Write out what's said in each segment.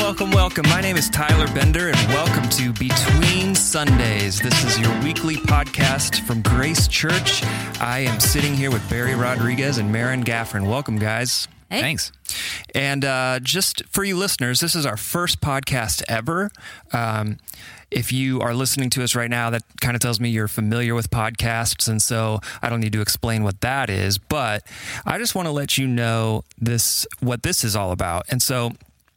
Welcome. My name is Tyler Bender, and welcome to Between Sundays. This is your weekly podcast from Grace Church. I am sitting here with Barry Rodriguez and Marin Gaffron. Welcome, guys. Hey. Thanks. And just for you listeners, this is our first podcast ever. If you are listening to us right now, that kind of tells me you're familiar with podcasts, and so I don't need to explain what that is, but I just want to let you know what this is all about. And so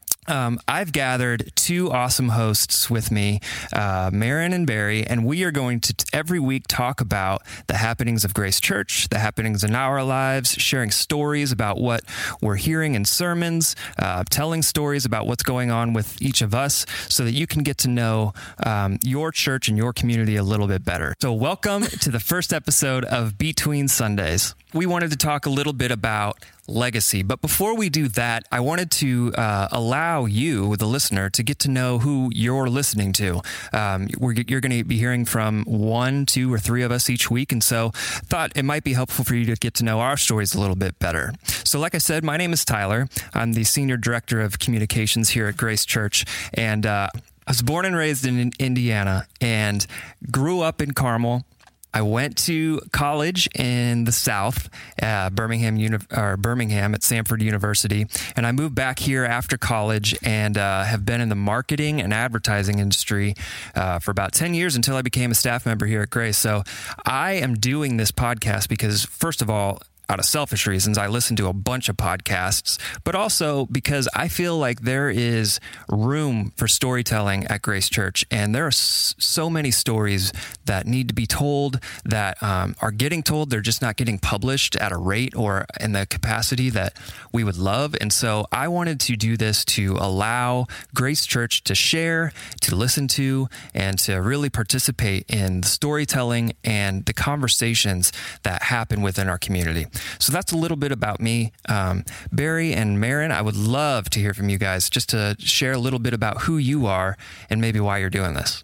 I've gathered two awesome hosts with me, Marin and Barry, and we are going to every week talk about the happenings of Grace Church, the happenings in our lives, sharing stories about what we're hearing in sermons, telling stories about what's going on with each of us so that you can get to know your church and your community a little bit better. So welcome to the first episode of Between Sundays. We wanted to talk a little bit about legacy. But before we do that, I wanted to allow you, the listener, to get to know who you're listening to. You're going to be hearing from 1, 2, or 3 of us each week, and so thought it might be helpful for you to get to know our stories a little bit better. So like I said, my name is Tyler. I'm the Senior Director of Communications here at Grace Church, and I was born and raised in Indiana and grew up in Carmel. I went to college in the South, Birmingham at Samford University, and I moved back here after college and have been in the marketing and advertising industry for about 10 years until I became a staff member here at Grace. So I am doing this podcast because, first of all, out of selfish reasons, I listen to a bunch of podcasts, but also because I feel like there is room for storytelling at Grace Church, and there are so many stories that need to be told that are getting told. They're just not getting published at a rate or in the capacity that we would love, and so I wanted to do this to allow Grace Church to share, to listen to, and to really participate in the storytelling and the conversations that happen within our community. So that's a little bit about me. Barry and Marin, I would love to hear from you guys just to share a little bit about who you are and maybe why you're doing this.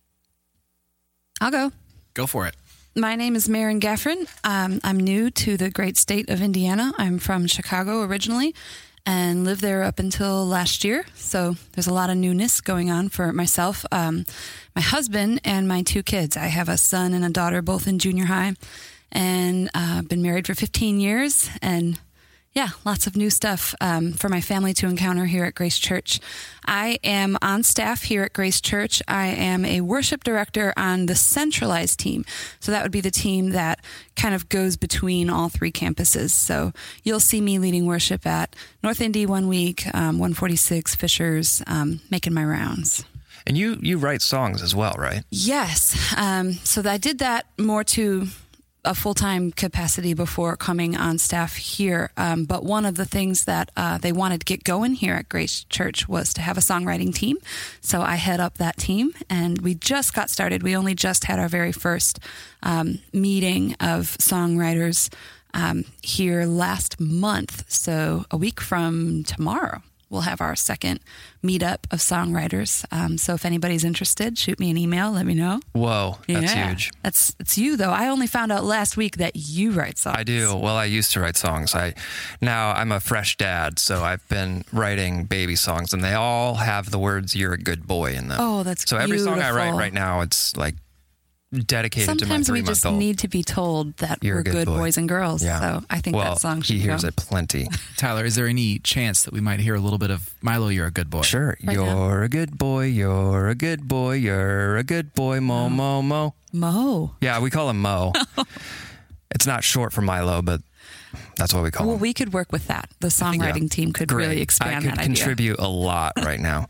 I'll go. Go for it. My name is Marin Gaffron. I'm new to the great state of Indiana. I'm from Chicago originally and lived there up until last year. So there's a lot of newness going on for myself, my husband, and my 2 kids. I have a son and a daughter, both in junior high. And been married for 15 years, and yeah, lots of new stuff for my family to encounter here at Grace Church. I am on staff here at Grace Church. I am a worship director on the centralized team. So that would be the team that kind of goes between all 3 campuses. So you'll see me leading worship at North Indy one week, 146 Fishers, making my rounds. And you write songs as well, right? Yes. So I did that more to a full-time capacity before coming on staff here. But one of the things that they wanted to get going here at Grace Church was to have a songwriting team. So I head up that team, and we just got started. We only just had our very first meeting of songwriters here last month. So a week from tomorrow, we'll have our second meetup of songwriters. So if anybody's interested, shoot me an email. Let me know. Whoa, that's huge. It's you, though. I only found out last week that you write songs. I do. Well, I used to write songs. Now I'm a fresh dad, so I've been writing baby songs, and they all have the words "You're a good boy" in them. Oh, that's so beautiful. Every song I write right now, it's like dedicated Sometimes to my 3-month-old. Sometimes we just need to be told that You're we're a good good boy. boys and girls. Yeah. So I think that song should he hears go. it plenty. Tyler, is there any chance that we might hear a little bit of Milo, You're a Good Boy? Sure. Right You're now. a good boy. You're a good boy. You're a good boy. Mo, mo, mo. Mo. Yeah, we call him Mo. It's not short for Milo, but that's what we call Well, him. we could work with that. The songwriting team could Great. really expand I that could idea. contribute a lot right now.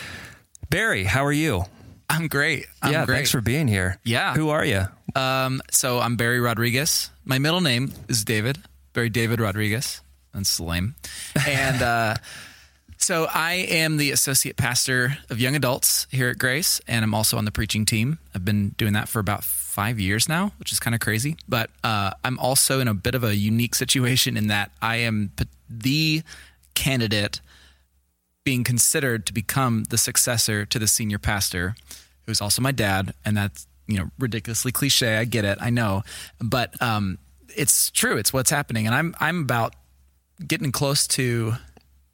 Barry, how are you? I'm great. I'm great. Thanks for being here. Yeah. Who are you? So I'm Barry Rodriguez. My middle name is David. Barry David Rodriguez. That's lame. And so I am the associate pastor of young adults here at Grace, and I'm also on the preaching team. I've been doing that for about 5 years now, which is kind of crazy. But I'm also in a bit of a unique situation in that I am the candidate being considered to become the successor to the senior pastor, who's also my dad. And that's, ridiculously cliche. I get it. I know. But it's true. It's what's happening. And I'm about getting close to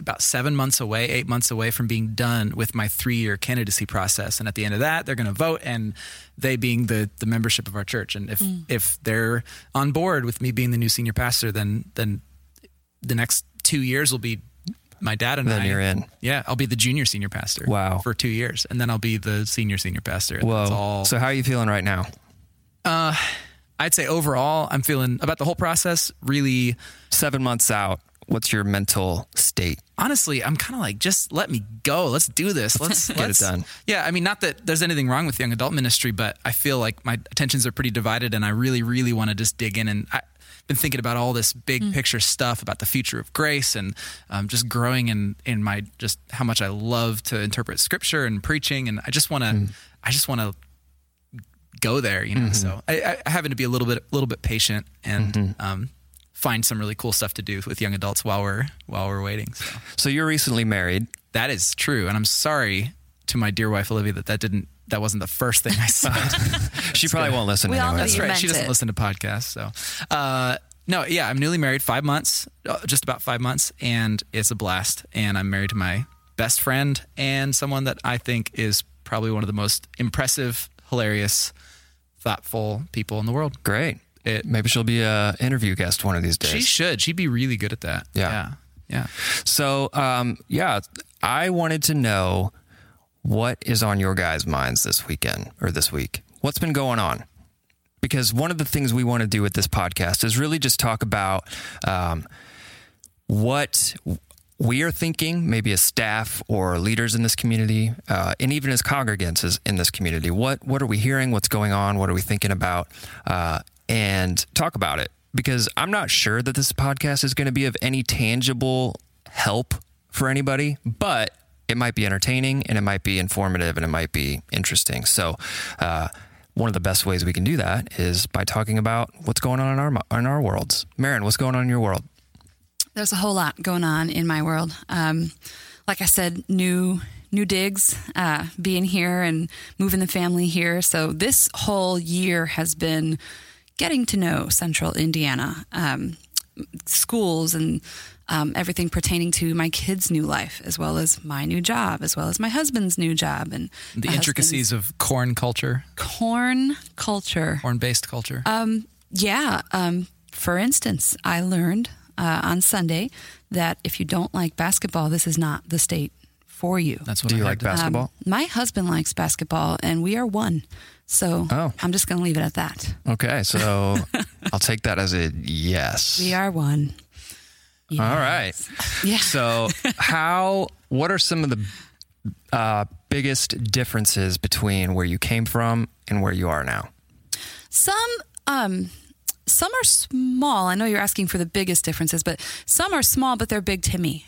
about 8 months away from being done with my 3-year candidacy process. And at the end of that, they're going to vote, and they being the membership of our church. And if they're on board with me being the new senior pastor, then the next 2 years will be my dad and Then I. you're in. Yeah, I'll be the junior senior pastor. Wow. For 2 years, and then I'll be the senior pastor. And that's Whoa. all. So how are you feeling right now? I'd say overall, I'm feeling about the whole process really. 7 months out, what's your mental state? Honestly, I'm kind of like, just let me go. Let's do this. Let's Get it done. Yeah, I mean, not that there's anything wrong with young adult ministry, but I feel like my attentions are pretty divided, and I really, really want to just dig in. And I've been thinking about all this big picture stuff about the future of grace, and just growing in my just how much I love to interpret Scripture and preaching, and I just want to go there, you know. So I having to be a little bit patient and find some really cool stuff to do with young adults while we're waiting. So you're recently married. That is true, and I'm sorry to my dear wife Olivia that wasn't the first thing I said. She probably won't listen We all anyway. know That's you right. meant She doesn't it. listen to podcasts, so no, yeah, I'm newly married, 5 months, just about 5 months, and it's a blast. And I'm married to my best friend and someone that I think is probably one of the most impressive, hilarious, thoughtful people in the world. Great. Maybe she'll be a interview guest one of these days. She should. She'd be really good at that. Yeah. Yeah. So, I wanted to know what is on your guys' minds this weekend or this week. What's been going on? Because one of the things we want to do with this podcast is really just talk about what we are thinking, maybe as staff or leaders in this community, and even as congregants in this community. What are we hearing? What's going on? What are we thinking about? And talk about it. Because I'm not sure that this podcast is going to be of any tangible help for anybody, but it might be entertaining, and it might be informative, and it might be interesting. So one of the best ways we can do that is by talking about what's going on in our worlds. Maren, what's going on in your world? There's a whole lot going on in my world. Like I said, new digs, being here and moving the family here. So this whole year has been getting to know Central Indiana, schools and everything pertaining to my kids' new life, as well as my new job, as well as my husband's new job, and The my intricacies of corn culture, corn culture. corn-based culture. For instance, I learned on Sunday that if you don't like basketball, this is not the state for you. That's what Do I you had like to- basketball? My husband likes basketball, and we are one. So I'm just going to leave it at that. Okay, so I'll take that as a yes. We are one. Yes. All right. Yeah. So what are some of the biggest differences between where you came from and where you are now? Some are small. I know you're asking for the biggest differences, but some are small, but they're big to me.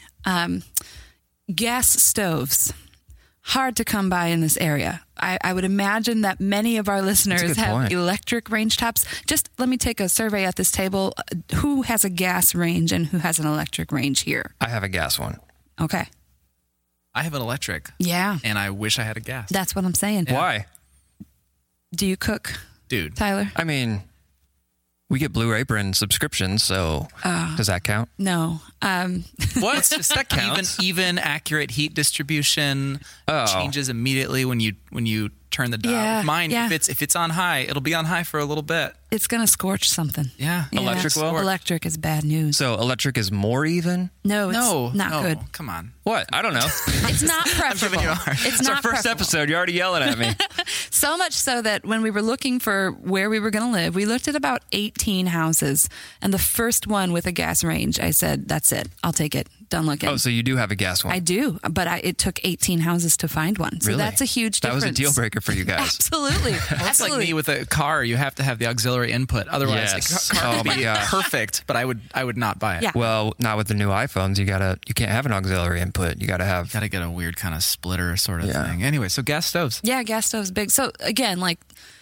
Gas stoves. Hard to come by in this area. I would imagine that many of our listeners good have point. electric range tops. Just let me take a survey at this table. Who has a gas range and who has an electric range here? I have a gas one. Okay. I have an electric, Yeah, and I wish I had a gas. that's what I'm saying. Why? Do you cook, Dude, Tyler? I mean, we get Blue Apron subscriptions, so does that count? No. what? That counts. Even accurate heat distribution changes immediately when you turn the dial. Yeah, Mine, yeah. if it's on high, it'll be on high for a little bit. It's going to scorch something. Yeah. Yeah. Electric will? Electric is bad news. So electric is more even? No, it's No, not no, good. Come on. What? I don't know. It's not preferable. you a hard- It's It's our not first preferable. episode. You're already yelling at me. So much so that when we were looking for where we were going to live, we looked at about 18 houses. And the first one with a gas range, I said, that's it. I'll take it. Done looking. Oh, so you do have a gas one? I do, but it took 18 houses to find one. So Really? that's a huge That difference. was a deal breaker for you guys. Absolutely. That's like Absolutely. me with a car. You have to have the auxiliary input. Otherwise, Yes. a car Oh would my be gosh. perfect, but I would not buy it. Yeah. Well, not with the new iPhones. You can't have an auxiliary input. You got to have. Got to get a weird kind of splitter sort of Yeah. thing. Anyway, so gas stoves. Yeah, gas stove's big. So again, like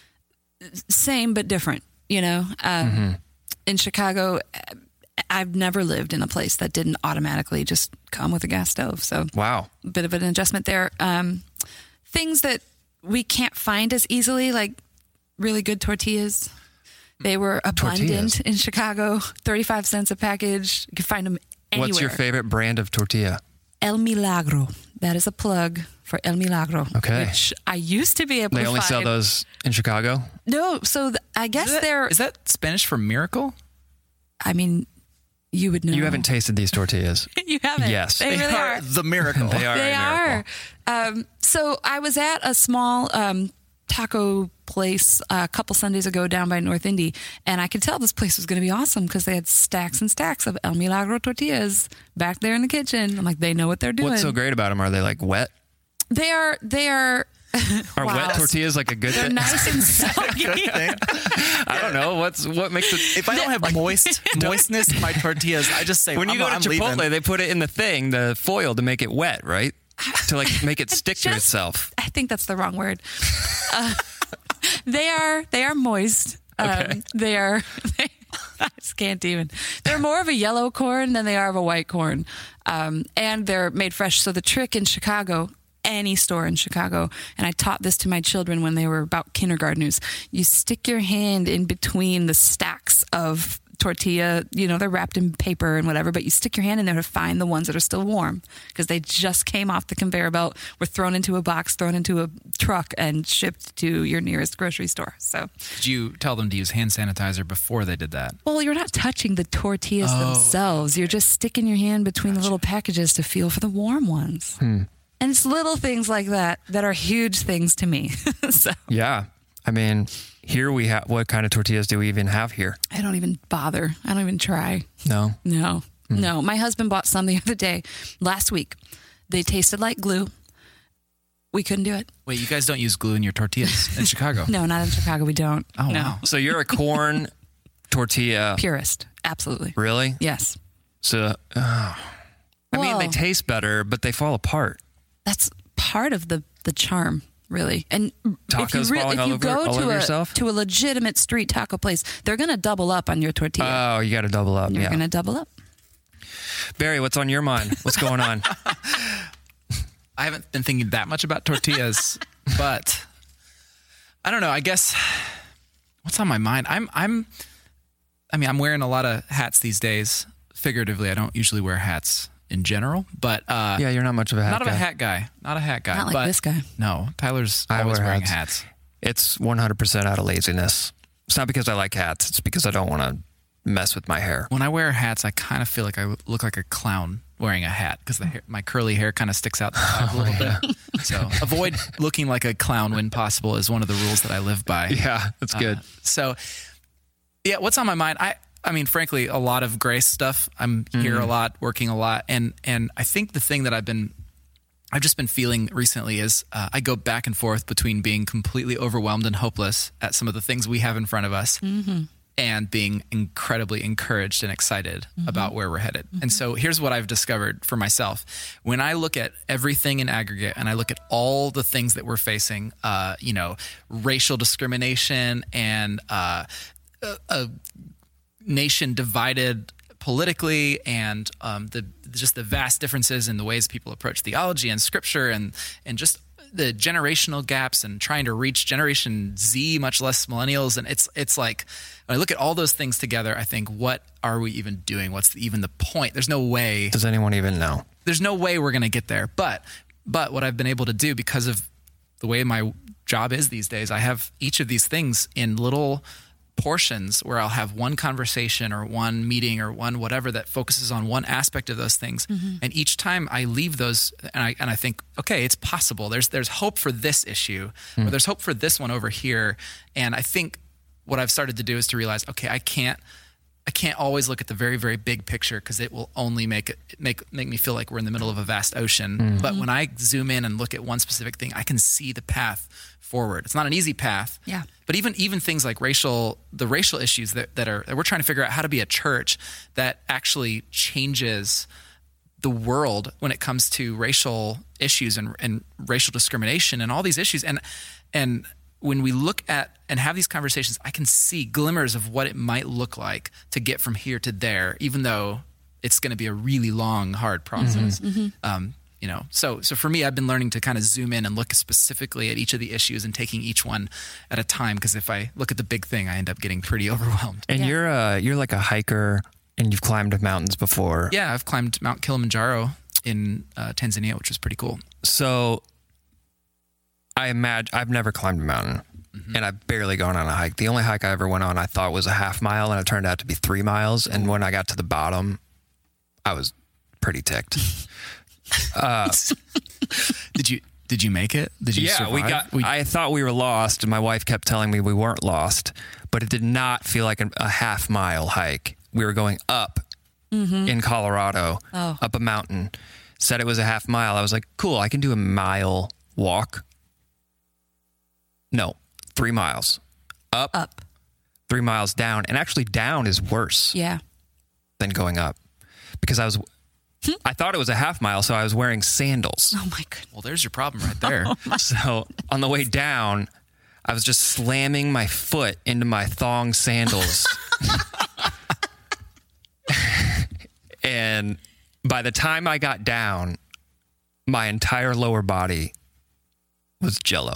same but different, you know. In Chicago, I've never lived in a place that didn't automatically just come with a gas stove. So Wow. a bit of an adjustment there. Things that we can't find as easily, like really good tortillas. They were abundant Tortillas. in Chicago, 35 cents a package. You could find them anywhere. What's your favorite brand of tortilla? El Milagro. That is a plug for El Milagro. Okay. Which I used to be able to They find. only sell those in Chicago? No, so I guess they're... Is that Spanish for miracle? I mean, you would know. You haven't tasted these tortillas. You haven't. Yes. They really are. the miracle. They are They a miracle. are. So I was at a small taco place a couple Sundays ago down by North Indy, and I could tell this place was going to be awesome because they had stacks and stacks of El Milagro tortillas back there in the kitchen. I'm like, they know what they're doing. What's so great about them? Are they like wet? They are. Are Wow. wet tortillas like a good They're thing? nice and soggy. I don't know. What makes it? If I don't have moistness in my tortillas, I just say When you go to I'm Chipotle, leaving. they put it in the foil to make it wet, right? To like make it stick to itself. I think that's the wrong word. They are moist. Okay. I just can't even. They're more of a yellow corn than they are of a white corn. And they're made fresh. So the trick in Chicago, any store in Chicago, and I taught this to my children when they were about kindergartners, you stick your hand in between the stacks of tortilla, they're wrapped in paper and whatever, but you stick your hand in there to find the ones that are still warm because they just came off the conveyor belt, were thrown into a box, thrown into a truck, and shipped to your nearest grocery store. So, Did you tell them to use hand sanitizer before they did that? well, you're not touching the tortillas themselves. You're just sticking your hand between the little packages to feel for the warm ones. And it's little things like that are huge things to me. So Yeah. I mean, here we have, what kind of tortillas do we even have here? I don't even bother. I don't even try. No. No. My husband bought some the other day, last week. They tasted like glue. We couldn't do it. Wait, you guys don't use glue in your tortillas in Chicago? No, not in Chicago. We don't. Oh, no. wow. So you're a corn tortilla. Purist. Absolutely. Really? Yes. So, I mean, they Well, taste better, but they fall apart. That's part of the charm, really. And Tacos falling all over yourself? to a legitimate street taco place, they're going to double up on your tortilla. Oh, you got to double up. You're Yeah. going to double up. Barry, what's on your mind? What's going on? I haven't been thinking that much about tortillas, but I don't know. I guess what's on my mind? I'm wearing a lot of hats these days. Figuratively, I don't usually wear hats in general, but Yeah, you're not much of a hat not guy. a hat guy. Not a hat guy. Not like but this guy. No, Tyler's I always wear wearing hats. hats. It's 100% out of laziness. It's not because I like hats. It's because I don't want to mess with my hair. When I wear hats, I kind of feel like I look like a clown wearing a hat because my curly hair kind of sticks out the side a little bit. So avoid looking like a clown when possible is one of the rules that I live by. Yeah, that's good. So, yeah, what's on my mind? I mean, frankly, a lot of Grace stuff. I'm here a lot, working a lot, and I think the thing that I've just been feeling recently is I go back and forth between being completely overwhelmed and hopeless at some of the things we have in front of us, and being incredibly encouraged and excited about where we're headed. And so here's what I've discovered for myself: when I look at everything in aggregate, and I look at all the things that we're facing, racial discrimination and a nation divided politically, and just the vast differences in the ways people approach theology and scripture, and just the generational gaps, and trying to reach Generation Z, much less millennials. And it's like, when I look at all those things together, I think, what are we even doing? What's even the point? There's no way. Does anyone even know? There's no way we're going to get there. But what I've been able to do, because of the way my job is these days, I have each of these things in little portions where I'll have one conversation or one meeting or one whatever that focuses on one aspect of those things. And each time I leave those, and I think, okay, it's possible. There's hope for this issue, or there's hope for this one over here. And I think what I've started to do is to realize, okay, I can't always look at the very, very big picture, because it will only make me feel like we're in the middle of a vast ocean. But when I zoom in and look at one specific thing, I can see the path forward. It's not an easy path. Yeah. But even things like the racial issues that we're trying to figure out how to be a church that actually changes the world when it comes to racial issues and racial discrimination and all these issues. And when we look at and have these conversations, I can see glimmers of what it might look like to get from here to there, even though it's going to be a really long, hard process. So for me, I've been learning to kind of zoom in and look specifically at each of the issues and taking each one at a time, because if I look at the big thing, I end up getting pretty overwhelmed. And you're like a hiker, and you've climbed mountains before. Yeah, I've climbed Mount Kilimanjaro in Tanzania, which was pretty cool. So I imagine I've never climbed a mountain, and I've barely gone on a hike. The only hike I ever went on I thought was a half mile, and it turned out to be 3 miles. And when I got to the bottom, I was pretty ticked. Did you make it? Did you survive? I thought we were lost, and my wife kept telling me we weren't lost, but it did not feel like a half mile hike. We were going up in Colorado, up a mountain. Said it was a half mile. I was like, cool, I can do a mile walk. No, 3 miles. Up. 3 miles down. And actually down is worse than going up. Because I thought it was a half mile, so I was wearing sandals. Oh, my goodness. Well, there's your problem right there. So on the way down, I was just slamming my foot into my thong sandals. And by the time I got down, my entire lower body was jello.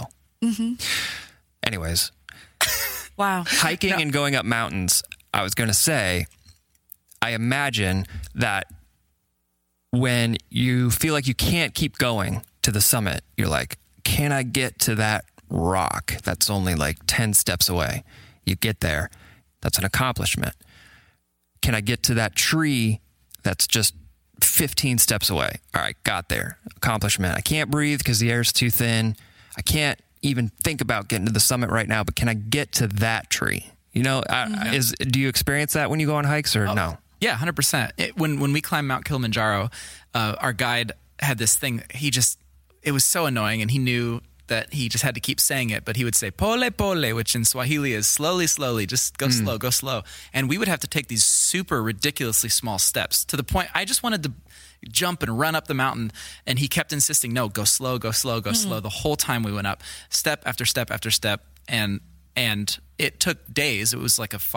Anyways. Wow. Hiking and going up mountains, I was going to say, I imagine that when you feel like you can't keep going to the summit, you're like, can I get to that rock that's only like 10 steps away? You get there. That's an accomplishment. Can I get to that tree that's just 15 steps away? All right, got there. Accomplishment. I can't breathe because the air's too thin. I can't even think about getting to the summit right now, but can I get to that tree? You know, do you experience that when you go on hikes or no? Yeah, 100%. When we climbed Mount Kilimanjaro, our guide had this thing. It was so annoying, and he knew that he just had to keep saying it, but he would say pole pole, which in Swahili is slowly, just go slow. And we would have to take these super ridiculously small steps to the point I just wanted to jump and run up the mountain, and he kept insisting, no, go slow the whole time we went up, step after step after step. And it took days. It was like a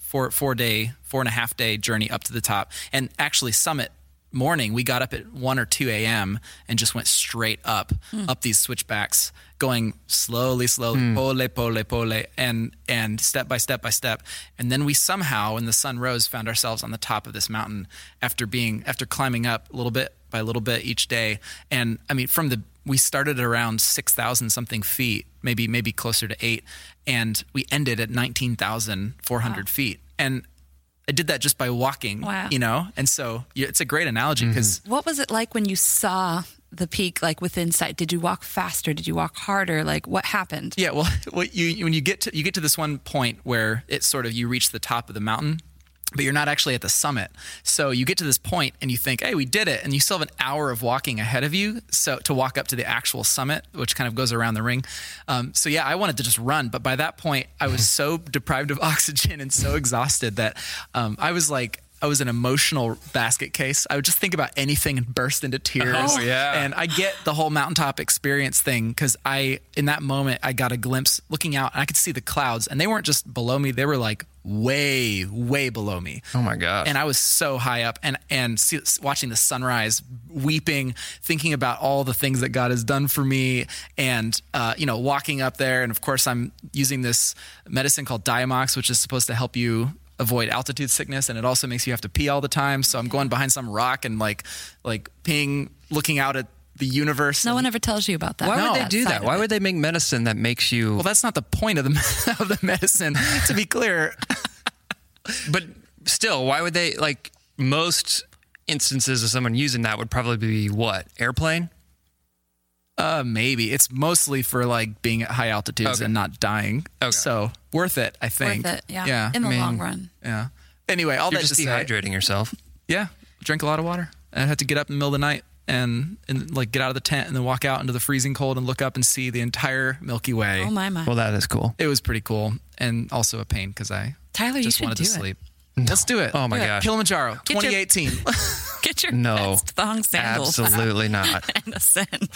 4.5 day journey up to the top. And actually summit morning, we got up at 1 or 2 a.m. and just went straight up these switchbacks, going slowly, pole, and step by step. And then we somehow, when the sun rose, found ourselves on the top of this mountain after climbing up little bit by little bit each day. And I mean, we started at around 6,000 something feet, maybe closer to 8, and we ended at 19,400 feet. And I did that just by walking, you know? And so it's a great analogy because... What was it like when you saw the peak, like within sight? Did you walk faster? Did you walk harder? Like what happened? Yeah, well, when you get to this one point where it's sort of, you reach the top of the mountain, but you're not actually at the summit. So you get to this point and you think, hey, we did it. And you still have an hour of walking ahead of you. So to walk up to the actual summit, which kind of goes around the ring. So yeah, I wanted to just run. But by that point, I was so deprived of oxygen and so exhausted that I was an emotional basket case. I would just think about anything and burst into tears. Oh, yeah. And I get the whole mountaintop experience thing because in that moment, I got a glimpse looking out and I could see the clouds and they weren't just below me. They were like way, way below me. Oh my gosh. And I was so high up and watching the sunrise, weeping, thinking about all the things that God has done for me and, walking up there. And of course, I'm using this medicine called Diamox, which is supposed to help you avoid altitude sickness, and it also makes you have to pee all the time. So I'm going behind some rock and like peeing, looking out at the universe. No one ever tells you about that. Why would they do that? Why would they make medicine that makes you... Well, that's not the point of the medicine, to be clear. But still, why would they, like, most instances of someone using that would probably be what? Airplane? Maybe. It's mostly for like being at high altitudes and not dying. Okay. So worth it, I think. Worth it, yeah. In the long run. Yeah. Anyway, You're just dehydrating yourself. Yeah. Drink a lot of water. And I had to get up in the middle of the night and like get out of the tent and then walk out into the freezing cold and look up and see the entire Milky Way. Oh my. Well, that is cool. It was pretty cool and also a pain because I just wanted to sleep. No. Let's do it. Oh my gosh. Kilimanjaro, 2018. Get your best thong sandals. Absolutely not. And ascend.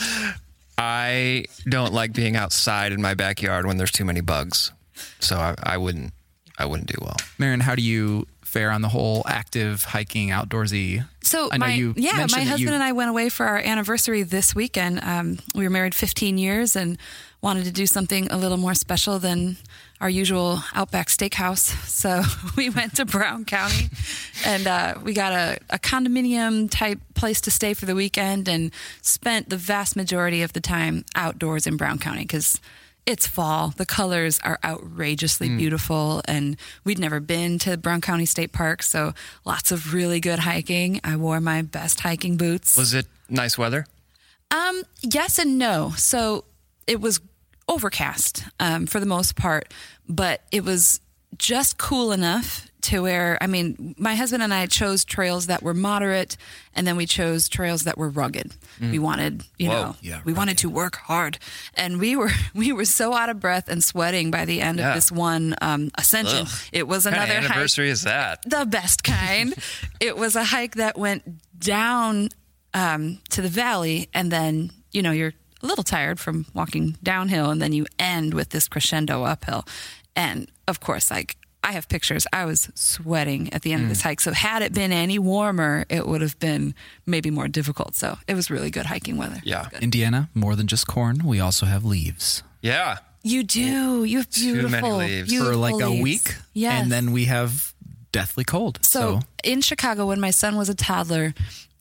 I don't like being outside in my backyard when there's too many bugs. So I wouldn't do well. Marion, how do you fare on the whole active hiking outdoorsy? So I know my husband and I went away for our anniversary this weekend. We were married 15 years and wanted to do something a little more special than our usual Outback Steakhouse. So we went to Brown County and we got a condominium type place to stay for the weekend and spent the vast majority of the time outdoors in Brown County because it's fall. The colors are outrageously beautiful, and we'd never been to Brown County State Park, so lots of really good hiking. I wore my best hiking boots. Was it nice weather? Yes and no. So it was overcast for the most part, but it was just cool enough to where, I mean, my husband and I chose trails that were moderate, and then we chose trails that were rugged. We wanted, we wanted to work hard, and we were so out of breath and sweating by the end of this one ascension. Ugh. It was What kind another of anniversary hike, is that? the best kind. It was a hike that went down to the valley, and then you're a little tired from walking downhill, and then you end with this crescendo uphill. And of course, like, I have pictures. I was sweating at the end of this hike. So had it been any warmer, it would have been maybe more difficult. So it was really good hiking weather. Yeah. Indiana, more than just corn, we also have leaves. Yeah. You do. You have beautiful, Too many leaves. beautiful For like a leaves. week. Yes. And then we have deathly cold. So in Chicago, when my son was a toddler,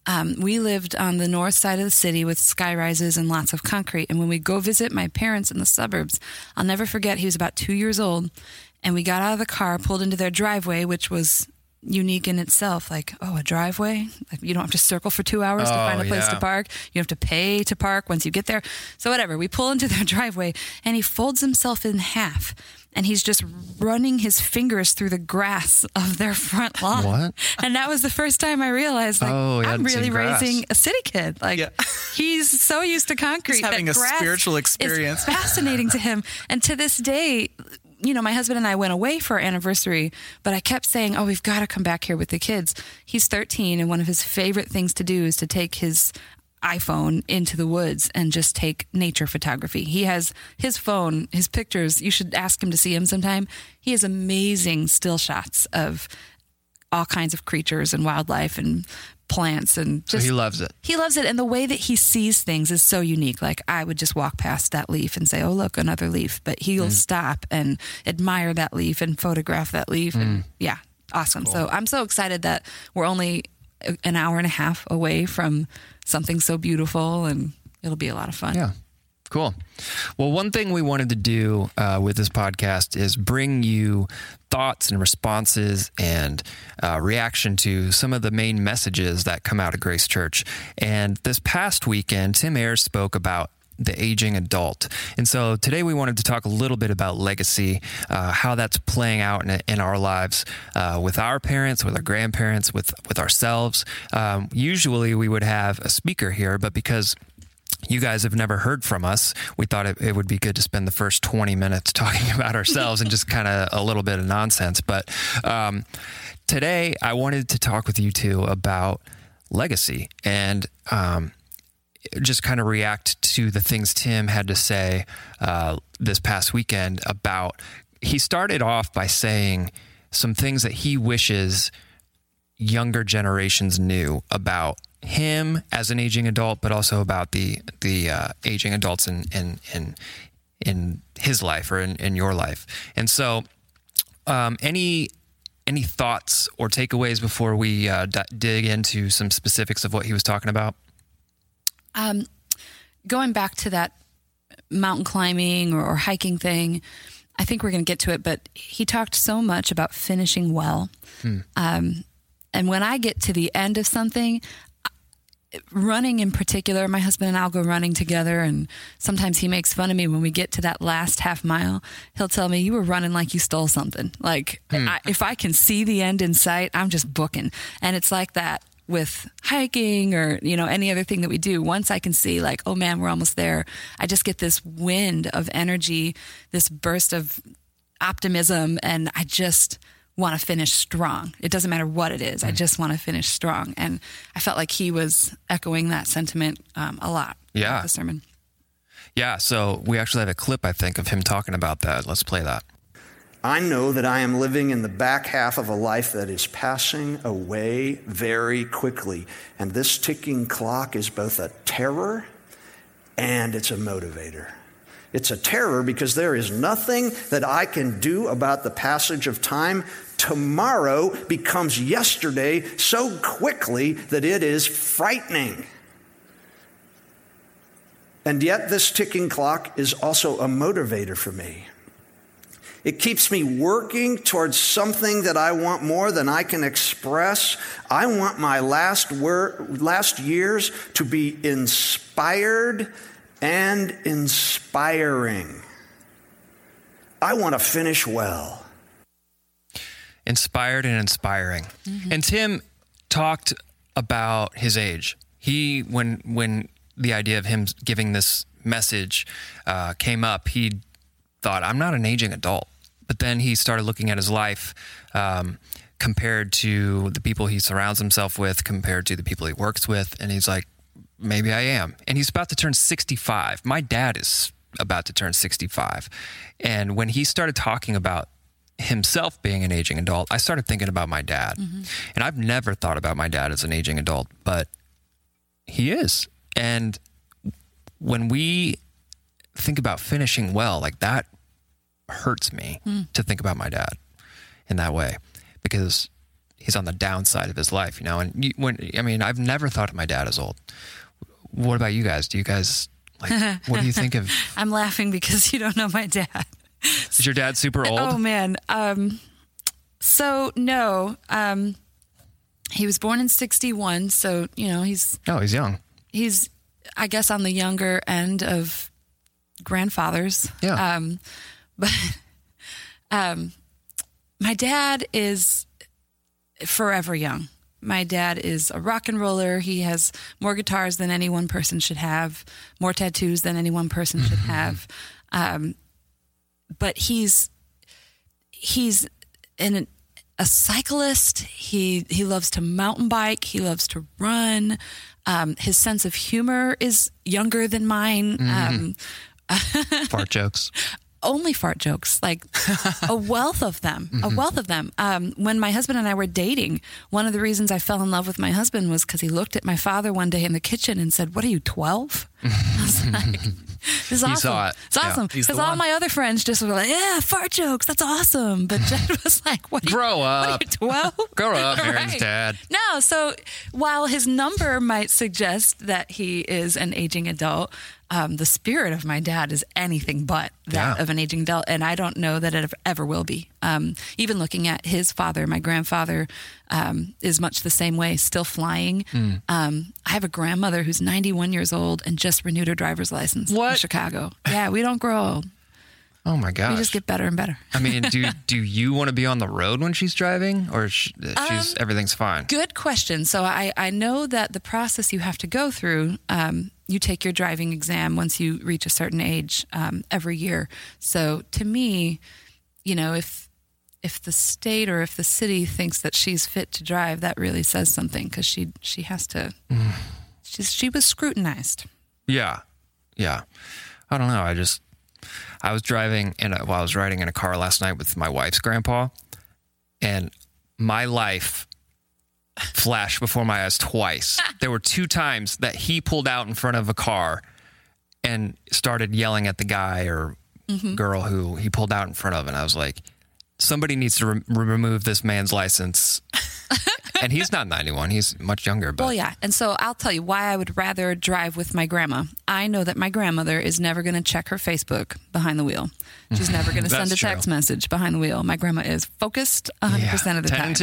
we lived on the north side of the city with sky rises and lots of concrete. And when we go visit my parents in the suburbs, I'll never forget, he was about 2 years old. And we got out of the car, pulled into their driveway, which was unique in itself. Like, a driveway? Like, you don't have to circle for 2 hours to find a place to park. You have to pay to park once you get there. So whatever, we pull into their driveway, and he folds himself in half. And he's just running his fingers through the grass of their front lawn. What? And that was the first time I realized, like, I'm really raising a city kid. Like, he's so used to concrete. He's having that a grass spiritual experience. is fascinating to him. And to this day, my husband and I went away for our anniversary, but I kept saying, we've got to come back here with the kids. He's 13, and one of his favorite things to do is to take his iPhone into the woods and just take nature photography. He has his phone, his pictures. You should ask him to see him sometime. He has amazing still shots of all kinds of creatures and wildlife and plants, and just, So he loves it. He loves it, and the way that he sees things is so unique. Like, I would just walk past that leaf and say, "Oh, look, another leaf," but he'll stop and admire that leaf and photograph that leaf. And awesome. Cool. So I'm so excited that we're only an hour and a half away from something so beautiful, and it'll be a lot of fun. Yeah. Cool. Well, one thing we wanted to do with this podcast is bring you thoughts and responses and reaction to some of the main messages that come out of Grace Church. And this past weekend, Tim Ayers spoke about the aging adult. And so today we wanted to talk a little bit about legacy, how that's playing out in our lives with our parents, with our grandparents, with ourselves. Usually we would have a speaker here, but because you guys have never heard from us, we thought it would be good to spend the first 20 minutes talking about ourselves and just kind of a little bit of nonsense. But today I wanted to talk with you two about legacy and just kind of react to the things Tim had to say this past weekend about, he started off by saying some things that he wishes younger generations knew about him as an aging adult, but also about the aging adults in his life or in your life. And so, any thoughts or takeaways before we dig into some specifics of what he was talking about? Going back to that mountain climbing or hiking thing, I think we're going to get to it, but he talked so much about finishing well. And when I get to the end of something, running in particular, my husband and I'll go running together, and sometimes he makes fun of me when we get to that last half mile. He'll tell me, "You were running like you stole something." Like, if I can see the end in sight, I'm just booking. And it's like that with hiking or, any other thing that we do. Once I can see, like, oh man, we're almost there, I just get this wind of energy, this burst of optimism, and I just want to finish strong. It doesn't matter what it is. I just want to finish strong. And I felt like he was echoing that sentiment a lot. Yeah. The sermon. Yeah. So we actually have a clip, I think, of him talking about that. Let's play that. I know that I am living in the back half of a life that is passing away very quickly. And this ticking clock is both a terror and it's a motivator. It's a terror because there is nothing that I can do about the passage of time. Tomorrow becomes yesterday so quickly that it is frightening. And yet this ticking clock is also a motivator for me. It keeps me working towards something that I want more than I can express. I want my last years to be inspired and inspiring. I want to finish well. Inspired and inspiring. Mm-hmm. And Tim talked about his age. When the idea of him giving this message came up, he thought, I'm not an aging adult. But then he started looking at his life compared to the people he surrounds himself with, compared to the people he works with. And he's like, maybe I am. And he's about to turn 65. My dad is about to turn 65. And when he started talking about himself being an aging adult, I started thinking about my dad. Mm-hmm. And I've never thought about my dad as an aging adult, but he is. And when we think about finishing well, like that hurts me to think about my dad in that way, because he's on the downside of his life, And I've never thought of my dad as old. What about you guys? Do you guys what do you think of? I'm laughing because you don't know my dad. Is your dad super old? Oh man. So no, he was born in 1961. So, he's young. He's, I guess, on the younger end of grandfathers. Yeah. But my dad is forever young. My dad is a rock and roller. He has more guitars than any one person should have, more tattoos than any one person should have. But he's a cyclist. He loves to mountain bike. He loves to run. His sense of humor is younger than mine. Fart jokes. Only fart jokes, like a wealth of them, When my husband and I were dating, one of the reasons I fell in love with my husband was because he looked at my father one day in the kitchen and said, "What are you, 12?" I was like, this is awesome. Saw it. It's awesome. Because all my other friends just were like, yeah, fart jokes, that's awesome. But Jed was like, Grow up. What are you, 12? Grow up, Aaron's Right. dad. No, so while his number might suggest that he is an aging adult, the spirit of my dad is anything but that of an aging adult, and I don't know that it ever will be. Even looking at his father, my grandfather, is much the same way, still flying. I have a grandmother who's 91 years old and just renewed her driver's license in Chicago. Yeah, we don't grow old. Oh my gosh. We just get better and better. I mean, do you want to be on the road when she's driving, or everything's fine? Good question. So I know that the process you have to go through, you take your driving exam once you reach a certain age every year. So to me, if the state or if the city thinks that she's fit to drive, that really says something, because she has to. She was scrutinized. Yeah. I don't know. I was driving I was riding in a car last night with my wife's grandpa, and my life flashed before my eyes twice. There were 2 times that he pulled out in front of a car and started yelling at the guy or girl who he pulled out in front of, and I was like, somebody needs to remove this man's license. And he's not 91. He's much younger. But. Well, yeah. And so I'll tell you why I would rather drive with my grandma. I know that my grandmother is never going to check her Facebook behind the wheel. She's never going to send a text message behind the wheel. My grandma is focused 100% of the time.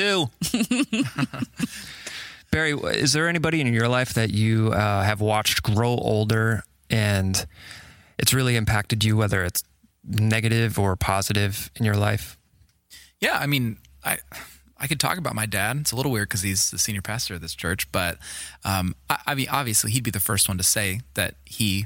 10-2. Barry, is there anybody in your life that you have watched grow older and it's really impacted you, whether it's negative or positive in your life? Yeah, I mean, I could talk about my dad. It's a little weird because he's the senior pastor of this church, but I mean, obviously, he'd be the first one to say that he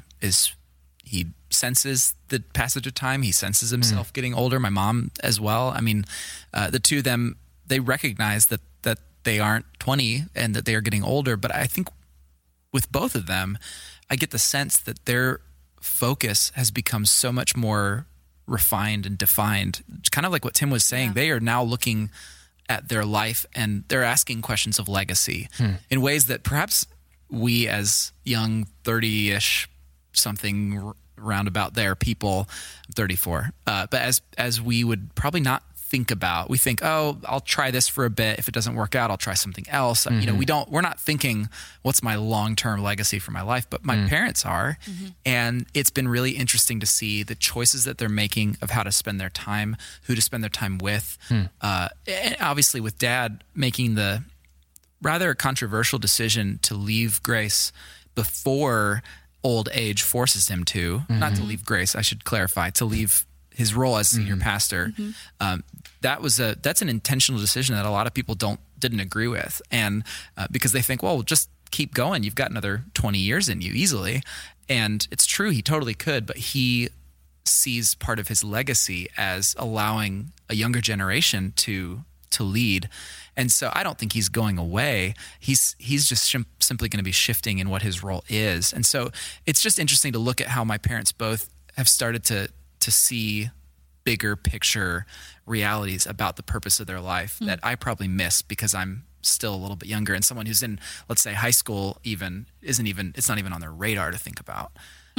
senses the passage of time. He senses himself getting older. My mom as well. I mean, the two of them, they recognize that they aren't 20 and that they are getting older. But I think with both of them, I get the sense that their focus has become so much more refined and defined. It's kind of like what Tim was saying. Yeah. They are now looking at their life and they're asking questions of legacy in ways that perhaps we as young 30-ish something roundabout there people. I'm 34. But as we would probably not think about, we think, oh, I'll try this for a bit. If it doesn't work out, I'll try something else. We're not thinking what's my long-term legacy for my life, but my parents are. And it's been really interesting to see the choices that they're making of how to spend their time, who to spend their time with. And obviously with Dad making the rather controversial decision to leave Grace before old age forces him to, not to leave Grace, I should clarify, to leave his role as senior pastor. That's an intentional decision that a lot of people didn't agree with. And because they think, well, just keep going. You've got another 20 years in you easily. And it's true. He totally could, but he sees part of his legacy as allowing a younger generation to lead. And so I don't think he's going away. He's just simply going to be shifting in what his role is. And so it's just interesting to look at how my parents both have started to see bigger picture realities about the purpose of their life that I probably miss because I'm still a little bit younger, and someone who's in, let's say, high school it's not even on their radar to think about.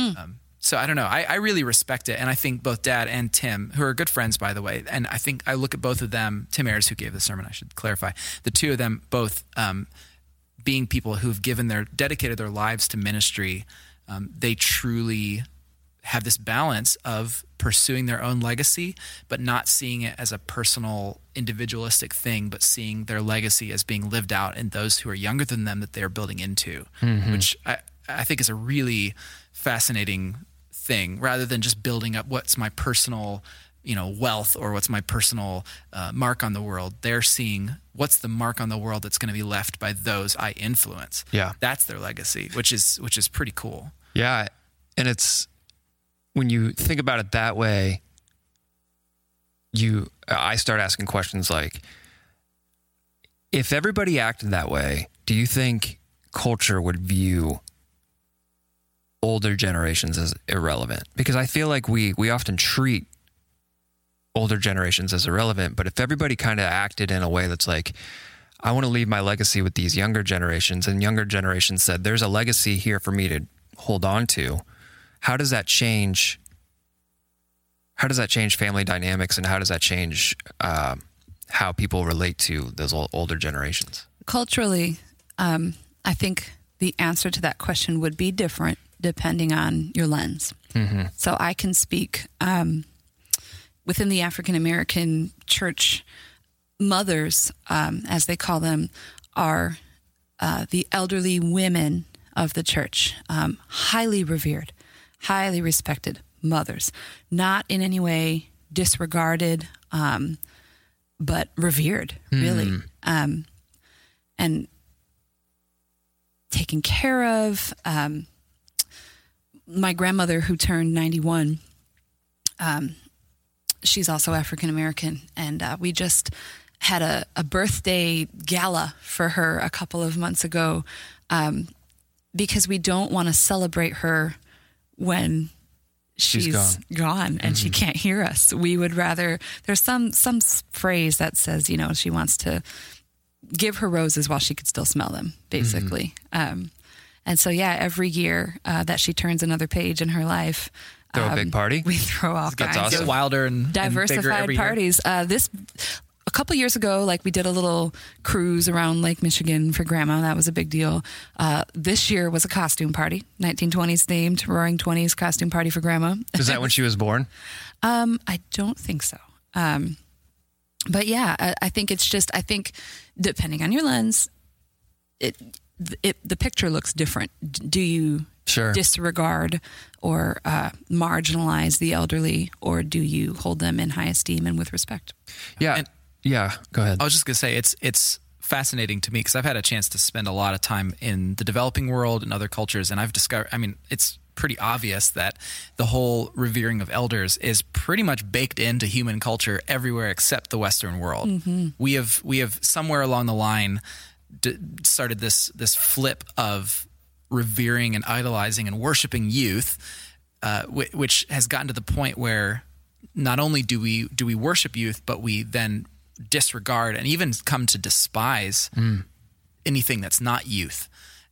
So I don't know. I really respect it. And I think both Dad and Tim, who are good friends, by the way, and I think I look at both of them, Tim Ayers, who gave the sermon, I should clarify, the two of them both being people who've dedicated their lives to ministry. They truly have this balance of pursuing their own legacy, but not seeing it as a personal, individualistic thing, but seeing their legacy as being lived out in those who are younger than them that they are building into, which I think is a really fascinating thing, rather than just building up what's my personal, wealth or what's my personal mark on the world. They're seeing what's the mark on the world that's going to be left by those I influence. Yeah. That's their legacy, which is pretty cool. Yeah. And it's, when you think about it that way, I start asking questions like, if everybody acted that way, do you think culture would view older generations as irrelevant? Because I feel like we often treat older generations as irrelevant, but if everybody kind of acted in a way that's like, I want to leave my legacy with these younger generations, and younger generations said, there's a legacy here for me to hold on to, how does that change family dynamics, and how does that change how people relate to those older generations? Culturally, I think the answer to that question would be different depending on your lens. So I can speak within the African American church. Mothers, as they call them, are the elderly women of the church, highly revered, highly respected mothers, not in any way disregarded, but revered, really, and taken care of. My grandmother, who turned 91, she's also African American, and we just had a birthday gala for her a couple of months ago, because we don't want to celebrate her when she's gone and she can't hear us. We would rather, there's some phrase that says, she wants to give her roses while she could still smell them, basically. And so, every year that she turns another page in her life, throw a big party. We throw all kinds awesome. of wilder and diversified every parties. A couple years ago, we did a little cruise around Lake Michigan for Grandma. That was a big deal. This year was a costume party, 1920s themed, Roaring 20s costume party for Grandma. Is that when she was born? I don't think so. But I think it's just, depending on your lens, the picture looks different. Do you disregard or marginalize the elderly, or do you hold them in high esteem and with respect? Yeah, go ahead. I was just going to say, it's fascinating to me because I've had a chance to spend a lot of time in the developing world and other cultures, and I've discovered, it's pretty obvious that the whole revering of elders is pretty much baked into human culture everywhere except the Western world. We have somewhere along the line started this flip of revering and idolizing and worshiping youth, which has gotten to the point where not only do we worship youth, but we then disregard and even come to despise anything that's not youth.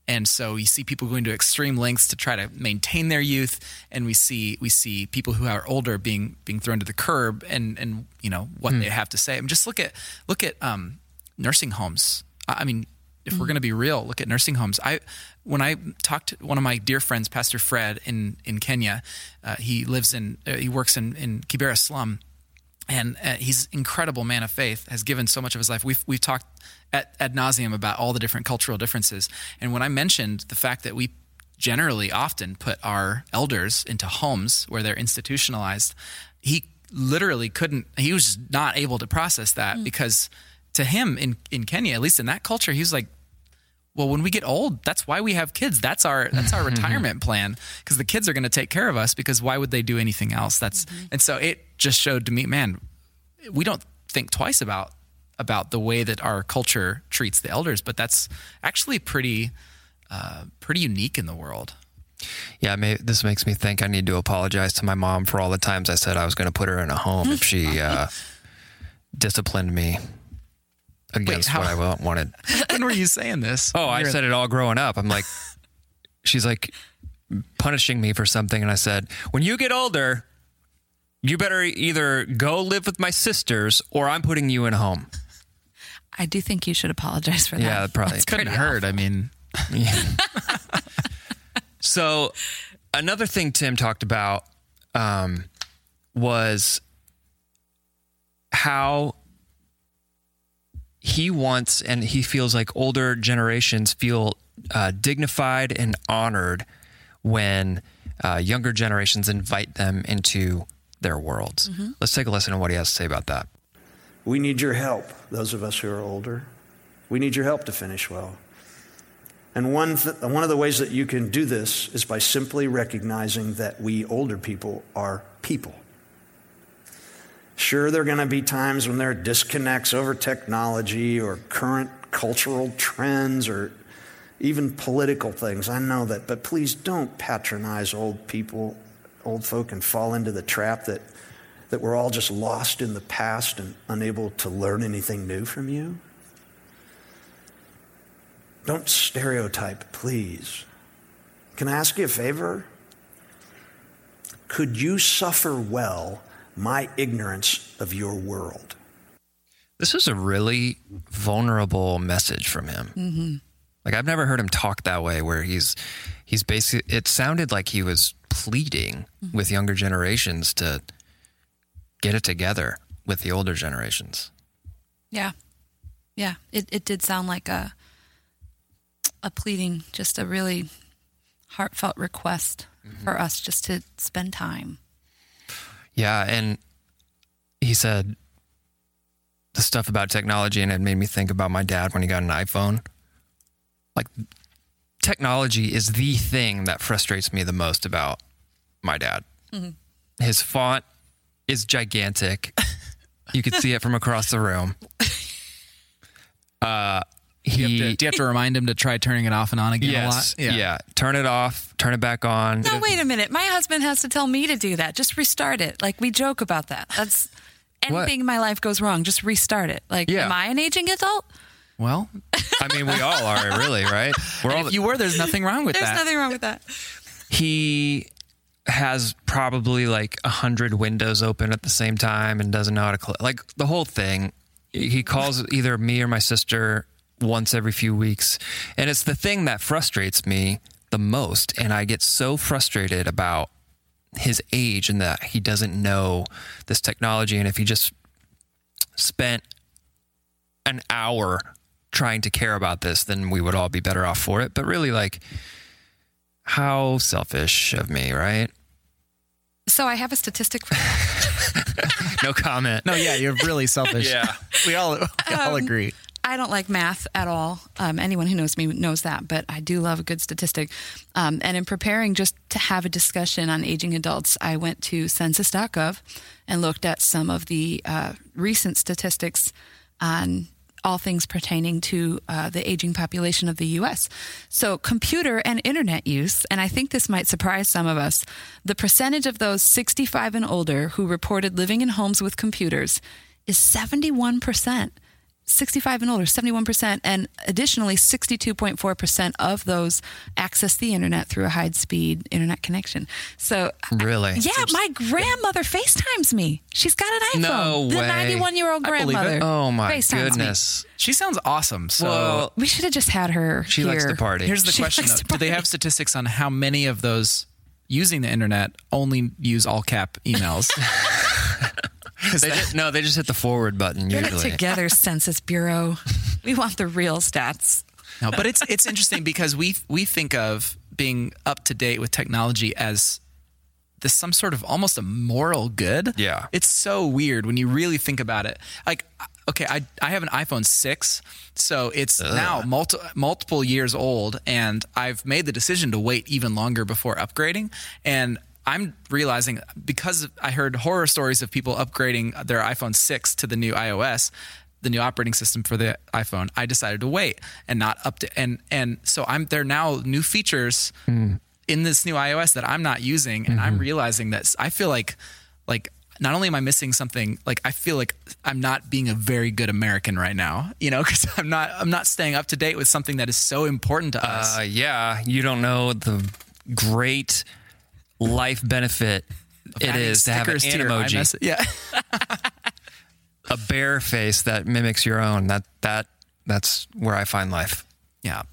And so you see people going to extreme lengths to try to maintain their youth, and we see people who are older being thrown to the curb, and what they have to say. I mean, just look at nursing homes. I mean, if we're going to be real, look at nursing homes. When I talked to one of my dear friends, Pastor Fred in Kenya, he works in Kibera slum, and he's an incredible man of faith, has given so much of his life. We've talked ad nauseum about all the different cultural differences. And when I mentioned the fact that we generally often put our elders into homes where they're institutionalized, he literally he was not able to process that, because to him in Kenya, at least in that culture, he was like, well, when we get old, that's why we have kids. That's our retirement plan, because the kids are going to take care of us, because why would they do anything else? And so it just showed to me, man, we don't think twice about the way that our culture treats the elders, but that's actually pretty unique in the world. Yeah, this makes me think I need to apologize to my mom for all the times I said I was going to put her in a home if she disciplined me against what I wanted. When were you saying this? Oh, I said it all growing up. I'm like, she's like punishing me for something, and I said, when you get older, you better either go live with my sisters or I'm putting you in a home. I do think you should apologize for that. Yeah, probably. It couldn't hurt. I mean, yeah. So another thing Tim talked about was how he wants, and he feels like older generations feel dignified and honored when younger generations invite them into their worlds. Mm-hmm. Let's take a listen to what he has to say about that. We need your help, those of us who are older. We need your help to finish well. And one of the ways that you can do this is by simply recognizing that we older people are people. Sure, there are going to be times when there are disconnects over technology or current cultural trends or even political things. I know that, but please don't patronize old folk, and fall into the trap that we're all just lost in the past and unable to learn anything new from you. Don't stereotype, please. Can I ask you a favor? Could you suffer well my ignorance of your world? This is a really vulnerable message from him. Mm-hmm. Like, I've never heard him talk that way, where he's basically, it sounded like he was pleading with younger generations to get it together with the older generations. Yeah. Yeah. It did sound like a pleading, just a really heartfelt request for us just to spend time. Yeah. And he said the stuff about technology, and it made me think about my dad when he got an iPhone. Like, technology is the thing that frustrates me the most about my dad. Mm-hmm. His font is gigantic. You could see it from across the room. Do you have to remind him to try turning it off and on again a lot? Yeah. Turn it off, turn it back on. No, wait a minute. My husband has to tell me to do that. Just restart it. Like, we joke about that. That's anything in my life goes wrong, just restart it. Like, am I an aging adult? Well, I mean, we all are, really, right? If you were, there's nothing wrong with that. There's nothing wrong with that. He has probably like 100 windows open at the same time and doesn't know how to close. Like, the whole thing. He calls either me or my sister once every few weeks. And it's the thing that frustrates me the most. And I get so frustrated about his age and that he doesn't know this technology. And if he just spent an hour trying to care about this, then we would all be better off for it. But really, like, how selfish of me, right? So I have a statistic for that. No comment. No, yeah, you're really selfish. Yeah. We all agree. I don't like math at all. Anyone who knows me knows that, but I do love a good statistic. And in preparing just to have a discussion on aging adults, I went to census.gov and looked at some of the recent statistics on all things pertaining to the aging population of the U.S. So computer and internet use, and I think this might surprise some of us, the percentage of those 65 and older who reported living in homes with computers is 71%. 65 and older, 71%. And additionally, 62.4% of those access the internet through a high-speed internet connection. So, Really? my grandmother FaceTimes me. She's got an iPhone. No The way. 91-year-old I believe it. grandmother. Oh my FaceTimes goodness. She sounds awesome. So Well, We should have just had her she here. likes to party. here's the She question, likes though. to Do they have party. statistics on how many of those using the internet only use all cap emails? They just hit the forward button Get usually. it together, Census Bureau. We want the real stats. No, but it's interesting because we think of being up to date with technology as this some sort of almost a moral good. Yeah. It's so weird when you really think about it. Like, okay, I have an iPhone 6, so it's now multiple years old, and I've made the decision to wait even longer before upgrading. And I'm realizing, because I heard horror stories of people upgrading their iPhone 6 to the new iOS, the new operating system for the iPhone, I decided to wait and not and so there are now new features in this new iOS that I'm not using, and I'm realizing that I feel like not only am I missing something, like I feel like I'm not being a very good American right now, because I'm not staying up to date with something that is so important to us. You don't know the great life benefit it Adding is to have an stickers to your emoji, iMessage. Yeah. a bear face that mimics your own. That's where I find life. Yeah.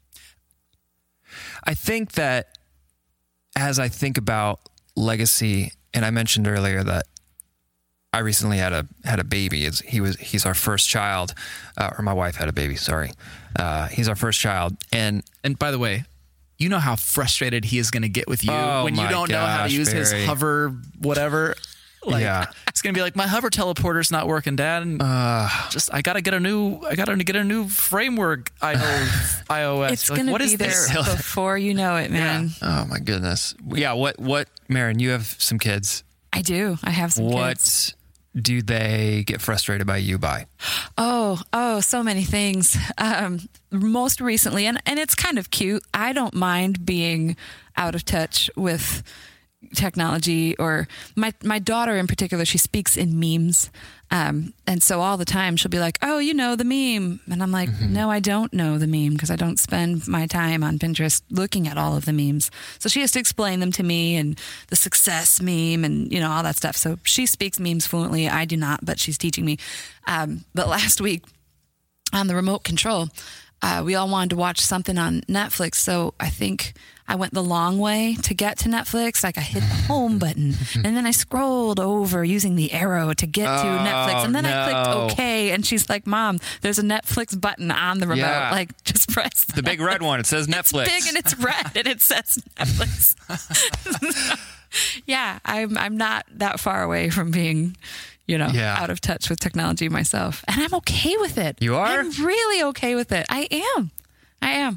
I think that as I think about legacy, and I mentioned earlier that I recently had a baby. He's our first child, or my wife had a baby. Sorry, he's our first child, and And by the way, you know how frustrated he is going to get with you Oh when you my don't know how to gosh, use his Barry. hover whatever. Like, Yeah. it's going to be like, my hover teleporter's not working, Dad. And I got to get a new framework. iOS. It's Like, going to what be is there this? before you know it, man. oh my goodness, yeah. What, Marin? You have some kids. I do. I have some What kids. do they get frustrated by you by? Oh, so many things. Most recently, and it's kind of cute, I don't mind being out of touch with technology, or my daughter in particular, she speaks in memes. And so all the time she'll be like, oh, you know the meme. And I'm like, no, I don't know the meme, because I don't spend my time on Pinterest looking at all of the memes. So she has to explain them to me, and the success meme and, all that stuff. So she speaks memes fluently. I do not, but she's teaching me. But last week on the remote control, we all wanted to watch something on Netflix. So I think I went the long way to get to Netflix. Like, I hit the home button, and then I scrolled over using the arrow to get to Netflix. And then I clicked OK. And she's like, Mom, there's a Netflix button on the remote. Yeah. Like, just press The big red one. It says Netflix. It's big and it's red and it says Netflix. Yeah, I'm not that far away from being, Yeah. out of touch with technology myself. And I'm okay with it. You are? I'm really okay with it. I am.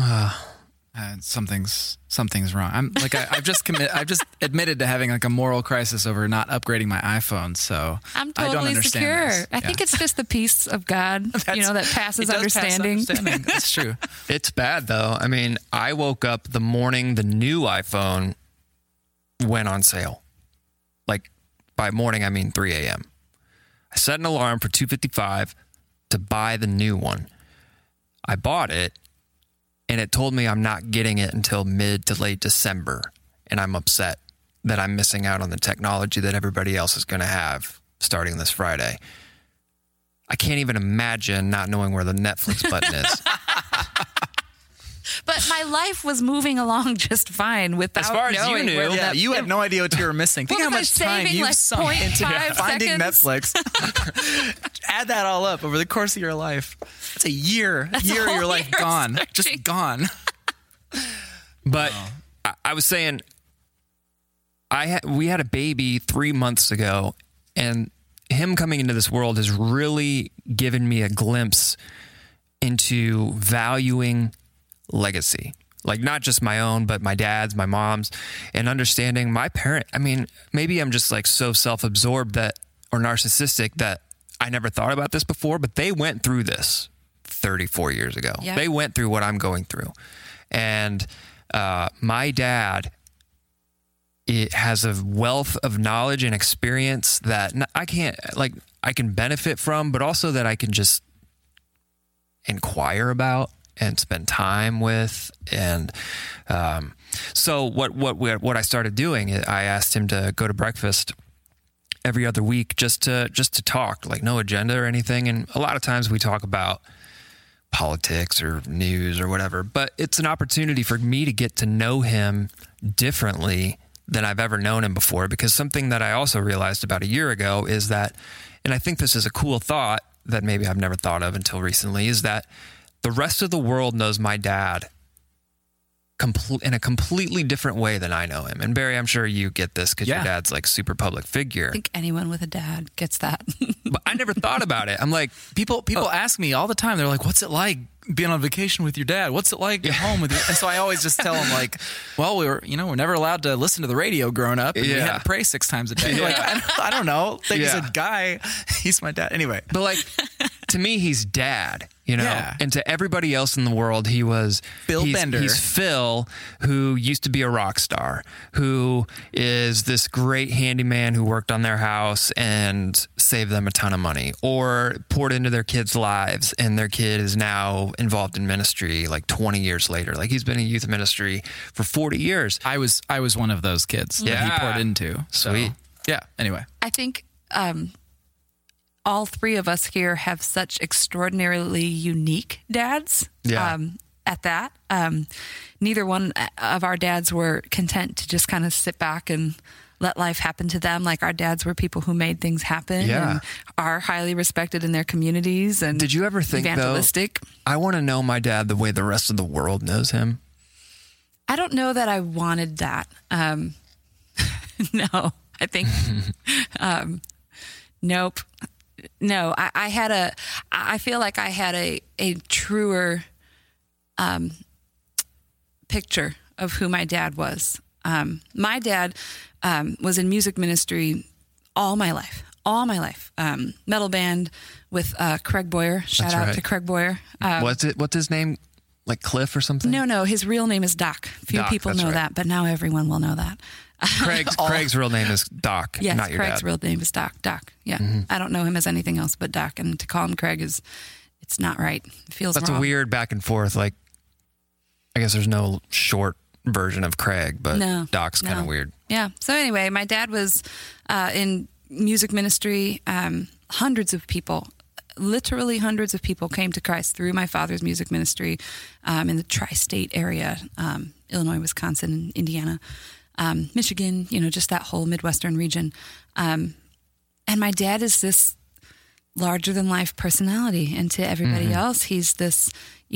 Something's wrong. I'm like, I've just admitted to having like a moral crisis over not upgrading my iPhone. So I'm I don't totally understand secure. this. I think it's just the peace of God, that passes It does understanding. pass understanding. That's true. It's bad though. I mean, I woke up the morning the new iPhone went on sale. Like, by morning, I mean 3 a.m. I set an alarm for 2:55 to buy the new one. I bought it, and it told me I'm not getting it until mid to late December. And I'm upset that I'm missing out on the technology that everybody else is going to have starting this Friday. I can't even imagine not knowing where the Netflix button is. But my life was moving along just fine without As far as you knowing knew. where Yeah, that- you had no idea what you were missing. Think What how was I much time saving, you've like, sunk into 0.5 finding seconds? Netflix. Add that all up over the course of your life. It's a year. That's a Year of your whole life year gone. searching. Just gone. But I was saying, we had a baby 3 months ago, and him coming into this world has really given me a glimpse into valuing legacy. Like, not just my own, but my dad's, my mom's, and understanding my parent. I mean, maybe I'm just like so self-absorbed or narcissistic that I never thought about this before, but they went through this 34 years ago. Yeah. They went through what I'm going through. And my dad, it has a wealth of knowledge and experience that I can benefit from, but also that I can just inquire about and spend time with. And so what I started doing, I asked him to go to breakfast every other week just to talk, like no agenda or anything. And a lot of times we talk about politics or news or whatever, but it's an opportunity for me to get to know him differently than I've ever known him before. Because something that I also realized about a year ago is that, and I think this is a cool thought that maybe I've never thought of until recently, is that the rest of the world knows my dad in a completely different way than I know him. And Barry, I'm sure you get this because your dad's like super public figure. I think anyone with a dad gets that. But I never thought about it. I'm like, people ask me all the time. They're like, "What's it like being on vacation with your dad? What's it like at home with you?" And so I always just tell them like, "Well, we're never allowed to listen to the radio growing up, and we had to pray 6 times a day." Like, I don't know. They just said, "Guy, he's my dad." Anyway, but like to me, he's dad. Yeah. And to everybody else in the world, he's Bender. He's Phil, who used to be a rock star, who is this great handyman who worked on their house and saved them a ton of money, or poured into their kids' lives, and their kid is now involved in ministry like 20 years later. Like he's been in youth ministry for 40 years. I was one of those kids that he poured into. Sweet. So, yeah. Anyway, I think all 3 of us here have such extraordinarily unique dads. Yeah. At that, neither one of our dads were content to just kind of sit back and let life happen to them. Like our dads were people who made things happen and are highly respected in their communities. And did you ever think, evangelistic. Though, I want to know my dad the way the rest of the world knows him? I don't know that I wanted that. No, I think, nope. No, I feel like I had a truer picture of who my dad was. My dad was in music ministry all my life. Metal band with Craig Boyer. Shout out to Craig Boyer. What's his name? Like Cliff or something? No, his real name is Doc. Few people know that, but now everyone will know that. Craig's real name is Doc, yes, not your Craig's dad. real name is Doc. Yeah. Mm-hmm. I don't know him as anything else but Doc, and to call him Craig it's not right. It feels That's wrong. a weird back and forth. Like, I guess there's no short version of Craig, but Doc's kind of weird. Yeah. So anyway, my dad was in music ministry. Literally hundreds of people came to Christ through my father's music ministry in the tri-state area, Illinois, Wisconsin, Indiana, Michigan, just that whole Midwestern region. And my dad is this larger-than-life personality. And to everybody else, he's this,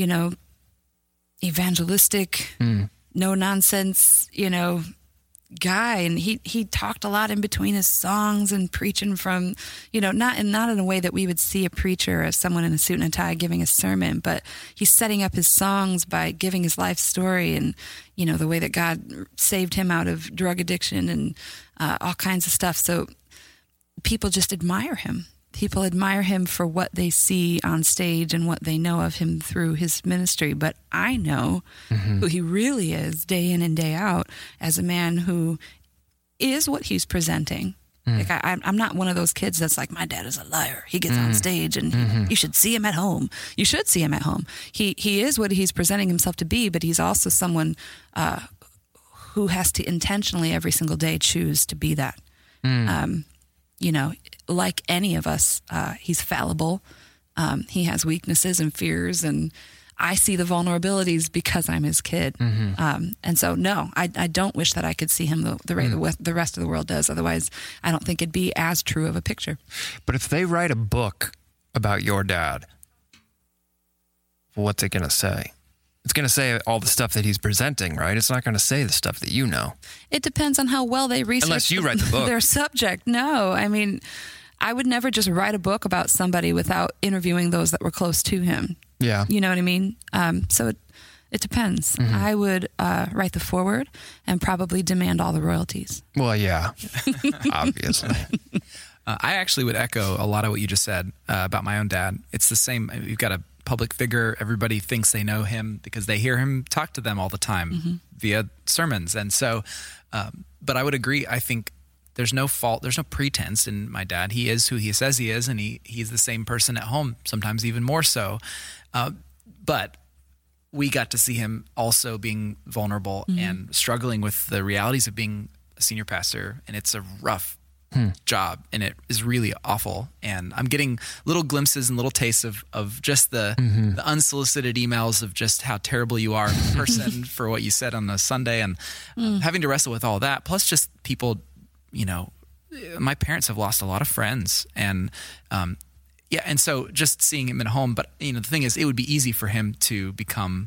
evangelistic, no-nonsense, guy. And he talked a lot in between his songs and preaching from, not in a way that we would see a preacher as someone in a suit and a tie giving a sermon, but he's setting up his songs by giving his life story and, the way that God saved him out of drug addiction and all kinds of stuff. So people just admire him. People admire him for what they see on stage and what they know of him through his ministry. But I know who he really is day in and day out as a man who is what he's presenting. Like I'm not one of those kids that's like, my dad is a liar. He gets on stage and you should see him at home. You should see him at home. He is what he's presenting himself to be, but he's also someone who has to intentionally every single day choose to be that. Like any of us, he's fallible. He has weaknesses and fears, and I see the vulnerabilities because I'm his kid. And so, no, I don't wish that I could see him the way the rest of the world does. Otherwise, I don't think it'd be as true of a picture. But if they write a book about your dad, what's it going to say? It's going to say all the stuff that he's presenting, right? It's not going to say the stuff that you know. It depends on how well they research Unless you write the book. Their subject. No, I mean, I would never just write a book about somebody without interviewing those that were close to him. Yeah. You know what I mean? So it depends. I would write the foreword and probably demand all the royalties. Well, yeah, obviously. I actually would echo a lot of what you just said about my own dad. It's the same. You've got a public figure. Everybody thinks they know him because they hear him talk to them all the time via sermons. And so, but I would agree. I think there's no fault, there's no pretense in my dad. He is who he says he is, and he's the same person at home, sometimes even more so. But we got to see him also being vulnerable and struggling with the realities of being a senior pastor, and it's a rough job, and it is really awful. And I'm getting little glimpses and little tastes of just the unsolicited emails of just how terrible you are in person for what you said on a Sunday, and having to wrestle with all that. Plus just people, my parents have lost a lot of friends, and and so just seeing him at home. But the thing is, it would be easy for him to become,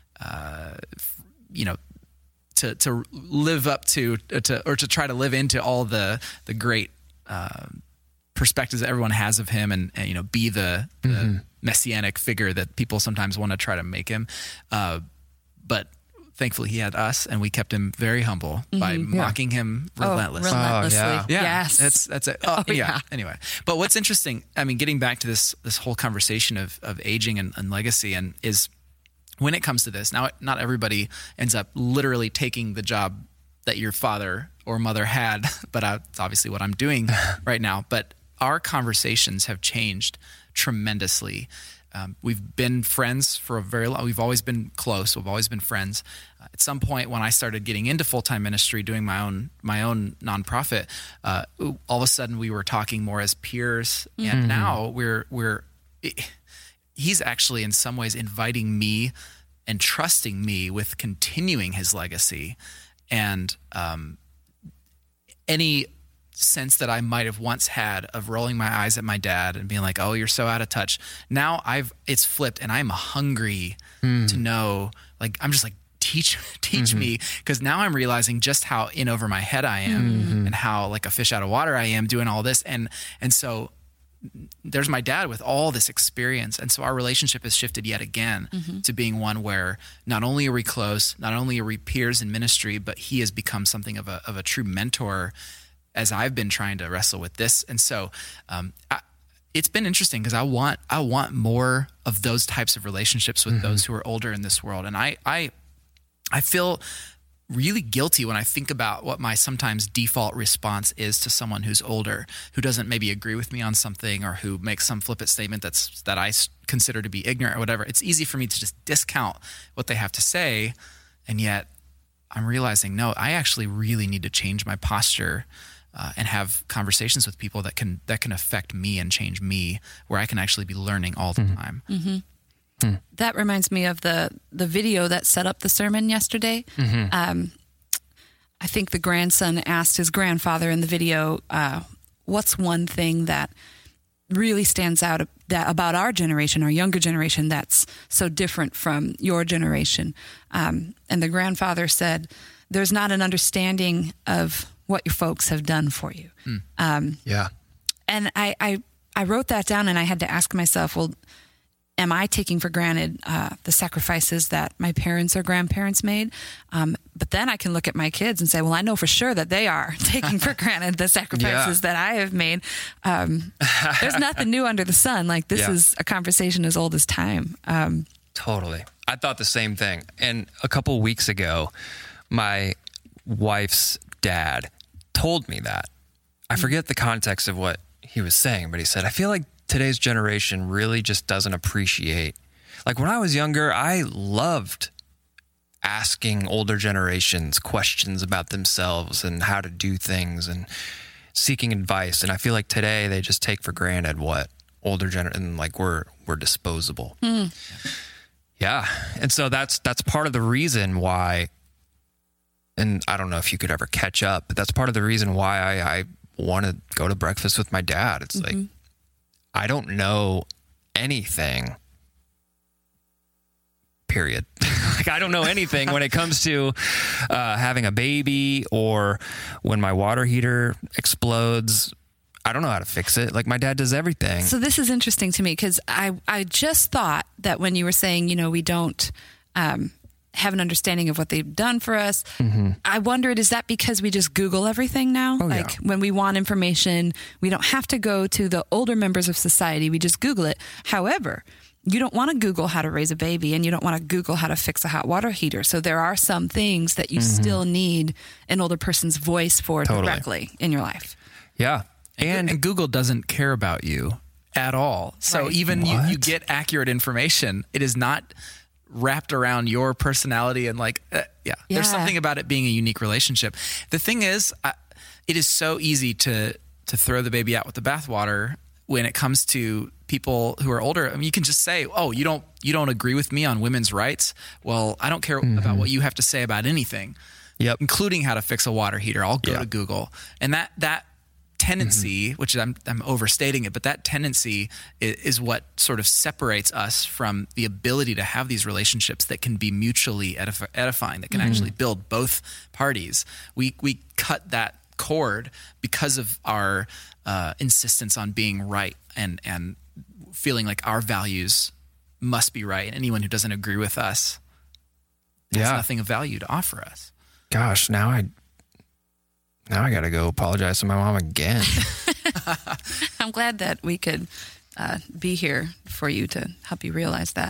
to live up to try to live into all the great perspectives that everyone has of him, and be the messianic figure that people sometimes want to try to make him. But thankfully, he had us, and we kept him very humble by mocking him relentlessly. Relentlessly. Yes. That's it. Anyway, but what's interesting, getting back to this whole conversation of aging and legacy, and is when it comes to this, now not everybody ends up literally taking the job that your father or mother had, but it's obviously what I'm doing right now. But our conversations have changed tremendously. We've been friends for a very long. We've always been close. We've always been friends. At some point, when I started getting into full-time ministry, doing my own nonprofit, all of a sudden we were talking more as peers, and now he's actually in some ways inviting me and trusting me with continuing his legacy, and any sense that I might have once had of rolling my eyes at my dad and being like, "Oh, you're so out of touch." Now it's flipped, and I'm hungry to know. Like, I'm just like, teach me, because now I'm realizing just how in over my head I am, and how like a fish out of water I am doing all this, and so there's my dad with all this experience, and so our relationship has shifted yet again to being one where not only are we close, not only are we peers in ministry, but he has become something of a true mentor as I've been trying to wrestle with this. And so it's been interesting, because I want more of those types of relationships with those who are older in this world. And I feel really guilty when I think about what my sometimes default response is to someone who's older, who doesn't maybe agree with me on something, or who makes some flippant statement that I consider to be ignorant or whatever. It's easy for me to just discount what they have to say, and yet I'm realizing, no, I actually really need to change my posture and have conversations with people that can affect me and change me, where I can actually be learning all the time. That reminds me of the video that set up the sermon yesterday. I think the grandson asked his grandfather in the video, what's one thing that really stands out about our generation, our younger generation, that's so different from your generation? And the grandfather said, "There's not an understanding of what your folks have done for you." And I wrote that down, and I had to ask myself, well, am I taking for granted the sacrifices that my parents or grandparents made? But then I can look at my kids and say, well, I know for sure that they are taking for granted the sacrifices that I have made. There's nothing new under the sun. Like, this is a conversation as old as time. Totally. I thought the same thing. And a couple weeks ago, my wife's dad told me that. I forget the context of what he was saying, but he said, I feel like today's generation really just doesn't appreciate. Like, when I was younger, I loved asking older generations questions about themselves and how to do things and seeking advice. And I feel like today they just take for granted what older and like we're disposable. Yeah. And so that's part of the reason why, and I don't know if you could ever catch up, but that's part of the reason why I want to go to breakfast with my dad. It's like, I don't know anything, period. Like, I don't know anything when it comes to having a baby, or when my water heater explodes. I don't know how to fix it. Like, my dad does everything. So this is interesting to me, because I just thought that when you were saying, we don't have an understanding of what they've done for us, I wondered, is that because we just Google everything now? When we want information, we don't have to go to the older members of society. We just Google it. However, you don't want to Google how to raise a baby, and you don't want to Google how to fix a hot water heater. So there are some things that you still need an older person's voice for directly in your life. Yeah. And Google doesn't care about you at all. So even you get accurate information, it is not wrapped around your personality and there's something about it being a unique relationship. The thing is, it is so easy to throw the baby out with the bathwater when it comes to people who are older. I mean, you can just say, "Oh, you don't agree with me on women's rights? Well, I don't care about what you have to say about anything, including how to fix a water heater. I'll go to Google." And that tendency, which I'm overstating it, but that tendency is what sort of separates us from the ability to have these relationships that can be mutually edifying, that can actually build both parties. We cut that cord because of our insistence on being right and feeling like our values must be right. And anyone who doesn't agree with us has nothing of value to offer us. Gosh, now I got to go apologize to my mom again. I'm glad that we could be here for you to help you realize that.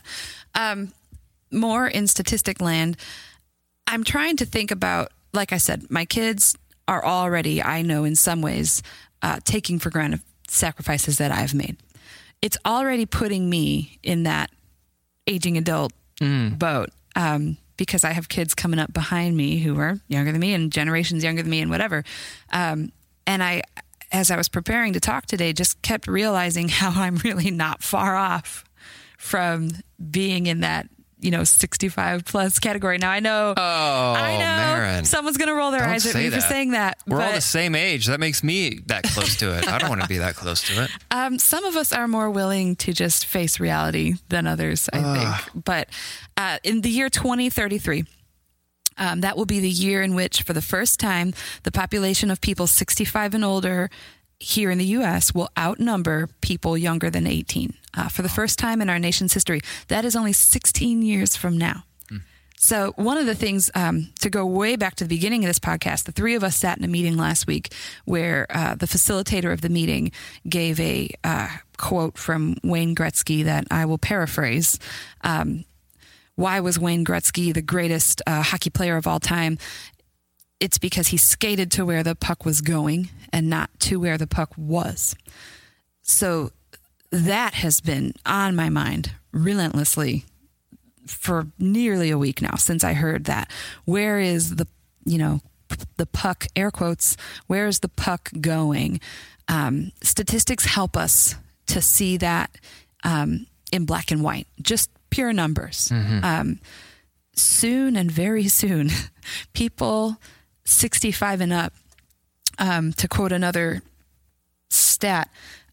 More in statistic land, I'm trying to think about, like I said, my kids are already, I know in some ways, taking for granted sacrifices that I've made. It's already putting me in that aging adult boat. Because I have kids coming up behind me who are younger than me and generations younger than me and whatever. And I, as I was preparing to talk today, just kept realizing how I'm really not far off from being in that, 65 plus category. Now I know Maren. Someone's going to roll their eyes at me for saying that. We're all the same age. That makes me that close to it. I don't want to be that close to it. Some of us are more willing to just face reality than others, I think. But in the year 2033, that will be the year in which, for the first time, the population of people 65 and older here in the U.S. will outnumber people younger than 18. For the first time in our nation's history. That is only 16 years from now. So one of the things, to go way back to the beginning of this podcast, the three of us sat in a meeting last week where the facilitator of the meeting gave a quote from Wayne Gretzky that I will paraphrase. Why was Wayne Gretzky the greatest hockey player of all time? It's because he skated to where the puck was going and not to where the puck was. So that has been on my mind relentlessly for nearly a week now since I heard that. Where is the puck, air quotes, where is the puck going? Statistics help us to see that in black and white, just pure numbers. Soon and very soon, people 65 and up, to quote another stat,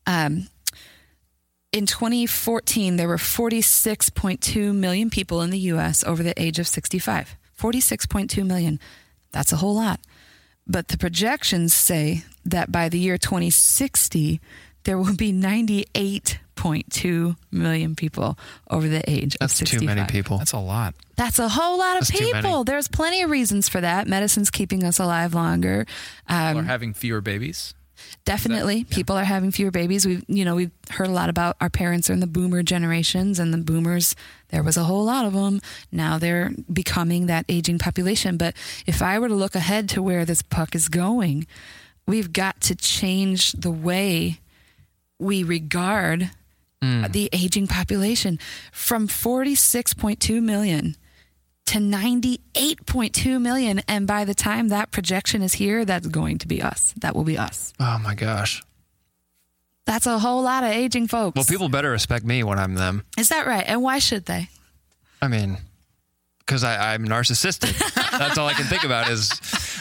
in 2014, there were 46.2 million people in the U.S. over the age of 65. 46.2 million. That's a whole lot. But the projections say that by the year 2060, there will be 98.2 million people over the age of 65. That's too many people. That's a lot. That's a whole lot of people. There's plenty of reasons for that. Medicine's keeping us alive longer. People are having fewer babies. Definitely. People are having fewer babies. We've heard a lot about our parents are in the boomer generations, and the boomers, there was a whole lot of them. Now they're becoming that aging population. But if I were to look ahead to where this puck is going, we've got to change the way we regard the aging population from 46.2 million to 98.2 million. And by the time that projection is here, that's going to be us. That will be us. Oh my gosh. That's a whole lot of aging folks. Well, people better respect me when I'm them. Is that right? And why should they? I mean, because I'm narcissistic. That's all I can think about is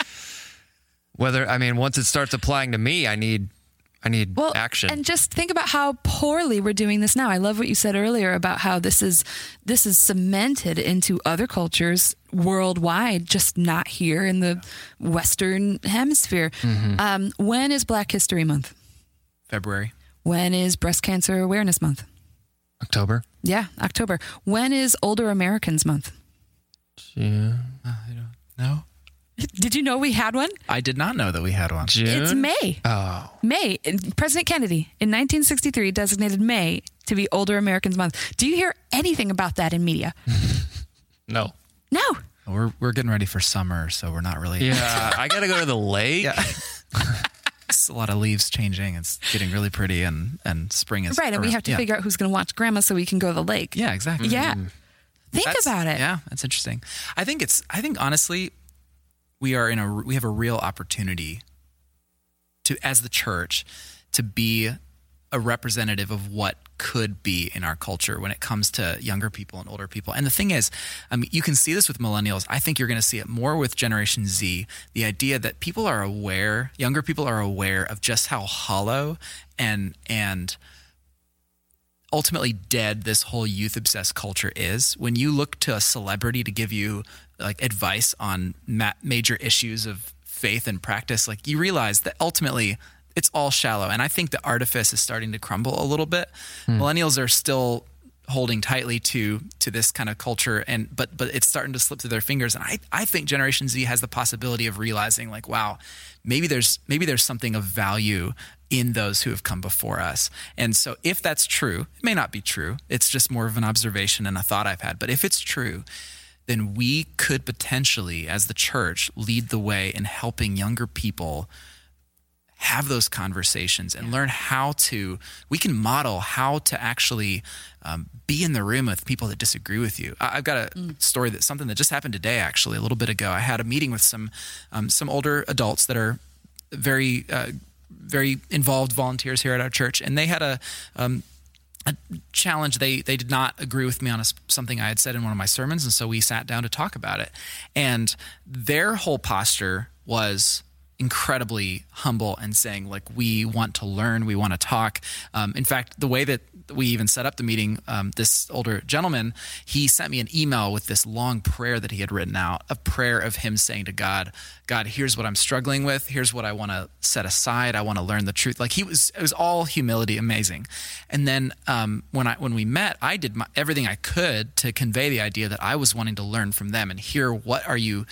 once it starts applying to me, I need action. And just think about how poorly we're doing this now. I love what you said earlier about how this is cemented into other cultures worldwide, just not here in the Western Hemisphere. When is Black History Month? February. When is Breast Cancer Awareness Month? October. Yeah, October. When is Older Americans Month? Yeah. I don't know. Did you know we had one? I did not know that we had one. June? It's May. Oh. May. President Kennedy in 1963 designated May to be Older Americans Month. Do you hear anything about that in media? No. No. We're getting ready for summer, so we're not really. Yeah, I got to go to the lake. Yeah. It's a lot of leaves changing. It's getting really pretty, and spring is Right, and we have to figure out who's going to watch Grandma so we can go to the lake. Yeah, exactly. Yeah. Think That's- about it. Yeah, that's interesting. I think honestly, we have a real opportunity to, as the church, to be a representative of what could be in our culture when it comes to younger people and older people. And the thing is, I mean, you can see this with millennials. I think you're going to see it more with Generation Z. The idea that younger people are aware of just how hollow and ultimately dead this whole youth obsessed culture is. When you look to a celebrity to give you like advice on major issues of faith and practice, like you realize that ultimately it's all shallow. And I think the artifice is starting to crumble a little bit. Millennials are still holding tightly to this kind of culture, but it's starting to slip through their fingers. And I think Generation Z has the possibility of realizing like, wow, maybe there's something of value in those who have come before us. And so if that's true, it may not be true. It's just more of an observation and a thought I've had. But if it's true, then we could potentially, as the church, lead the way in helping younger people have those conversations and learn we can model how to actually be in the room with people that disagree with you. I've got a story something that just happened today, actually, a little bit ago. I had a meeting with some older adults that are very, very involved volunteers here at our church. And they had a challenge. They did not agree with me on something I had said in one of my sermons. And so we sat down to talk about it. And their whole posture was incredibly humble and saying, like, we want to learn, we want to talk. In fact, the way that we even set up the meeting, this older gentleman, he sent me an email with this long prayer that he had written out, a prayer of him saying to God, here's what I'm struggling with. Here's what I want to set aside. I want to learn the truth. Like it was all humility, amazing. And then when we met, I did everything I could to convey the idea that I was wanting to learn from them and hear what are you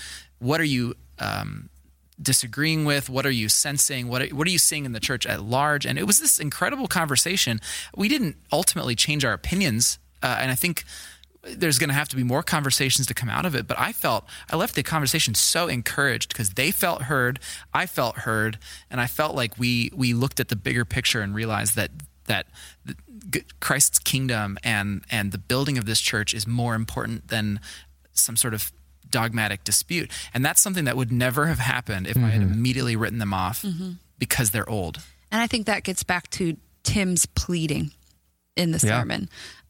disagreeing with? What are you sensing? What are you seeing in the church at large? And it was this incredible conversation. We didn't ultimately change our opinions. And I think there's going to have to be more conversations to come out of it. But I left the conversation so encouraged because they felt heard, I felt heard, and I felt like we looked at the bigger picture and realized that Christ's kingdom and the building of this church is more important than some sort of dogmatic dispute. And that's something that would never have happened if I had immediately written them off because they're old. And I think that gets back to Tim's pleading in the sermon.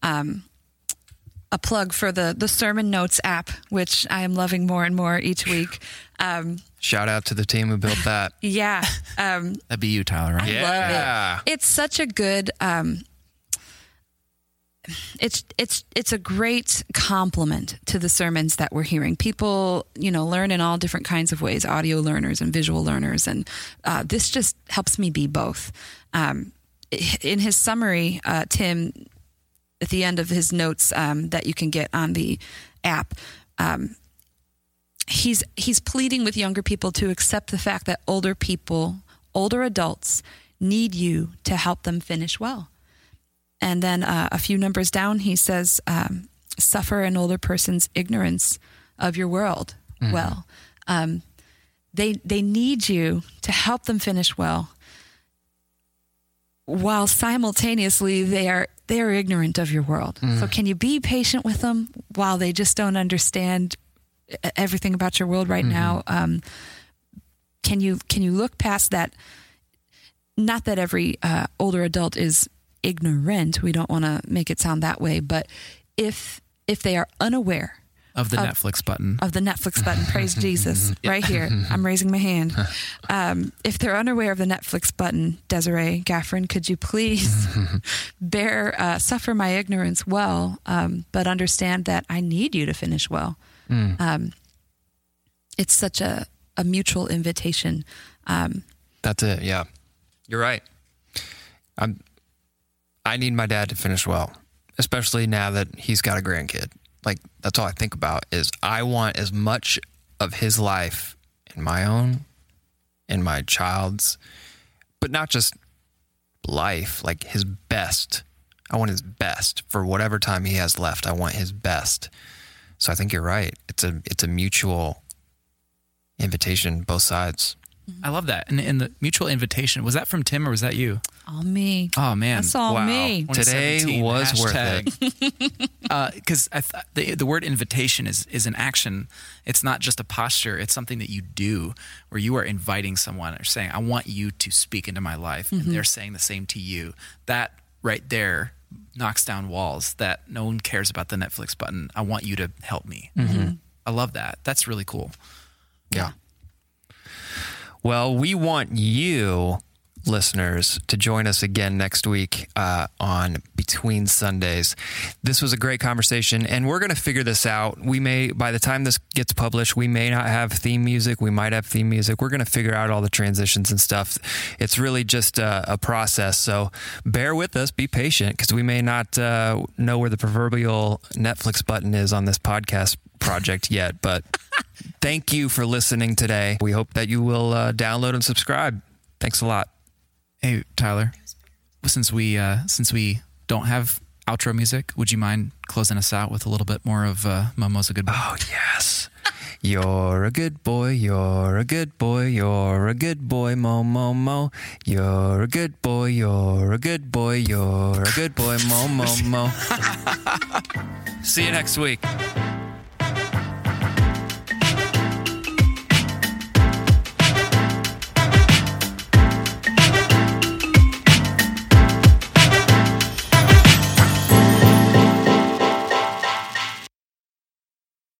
A plug for the Sermon Notes app, which I am loving more and more each week. Shout out to the team who built that. Yeah. That'd be you, Tyler, right? Yeah. Love it. It's such a good... It's a great complement to the sermons that we're hearing. People, learn in all different kinds of ways, audio learners and visual learners. And this just helps me be both. In his summary, Tim, at the end of his notes that you can get on the app, he's pleading with younger people to accept the fact that older adults need you to help them finish well. And then a few numbers down, he says, suffer an older person's ignorance of your world well. They need you to help them finish well, while simultaneously they are ignorant of your world. So can you be patient with them while they just don't understand everything about your world right now? Can you look past that? Not that every older adult is ignorant. We don't want to make it sound that way, but if they are unaware of the Netflix button, praise Jesus, right here, I'm raising my hand. If they're unaware of the Netflix button, Desiree Gaffron, could you please suffer my ignorance well, but understand that I need you to finish well. It's such a mutual invitation. That's it. Yeah, you're right. I need my dad to finish well, especially now that he's got a grandkid. Like, that's all I think about is I want as much of his life in my own, in my child's, but not just life, like his best. I want his best for whatever time he has left. I want his best. So I think you're right. It's a mutual invitation, both sides. I love that. And the mutual invitation, was that from Tim or was that you? All me. Oh, man. That's all Wow. me. Today was worth it. Because the word invitation is an action. It's not just a posture. It's something that you do where you are inviting someone or saying, I want you to speak into my life. And they're saying the same to you. That right there knocks down walls that no one cares about the Netflix button. I want you to help me. I love that. That's really cool. Yeah. Well, we want you, listeners, to join us again next week on Between Sundays. This was a great conversation, and we're going to figure this out. We may, by the time this gets published, we may not have theme music. We might have theme music. We're going to figure out all the transitions and stuff. It's really just a process. So bear with us. Be patient, because we may not know where the proverbial Netflix button is on this podcast project yet, but thank you for listening today. We hope that you will download and subscribe. Thanks a lot. Hey, Tyler, since we don't have outro music, would you mind closing us out with a little bit more of Momo's a Good Boy? Oh, yes. You're a good boy, you're a good boy, you're a good boy, Mo. You're a good boy, you're a good boy, you're a good boy, Mo. See you next week.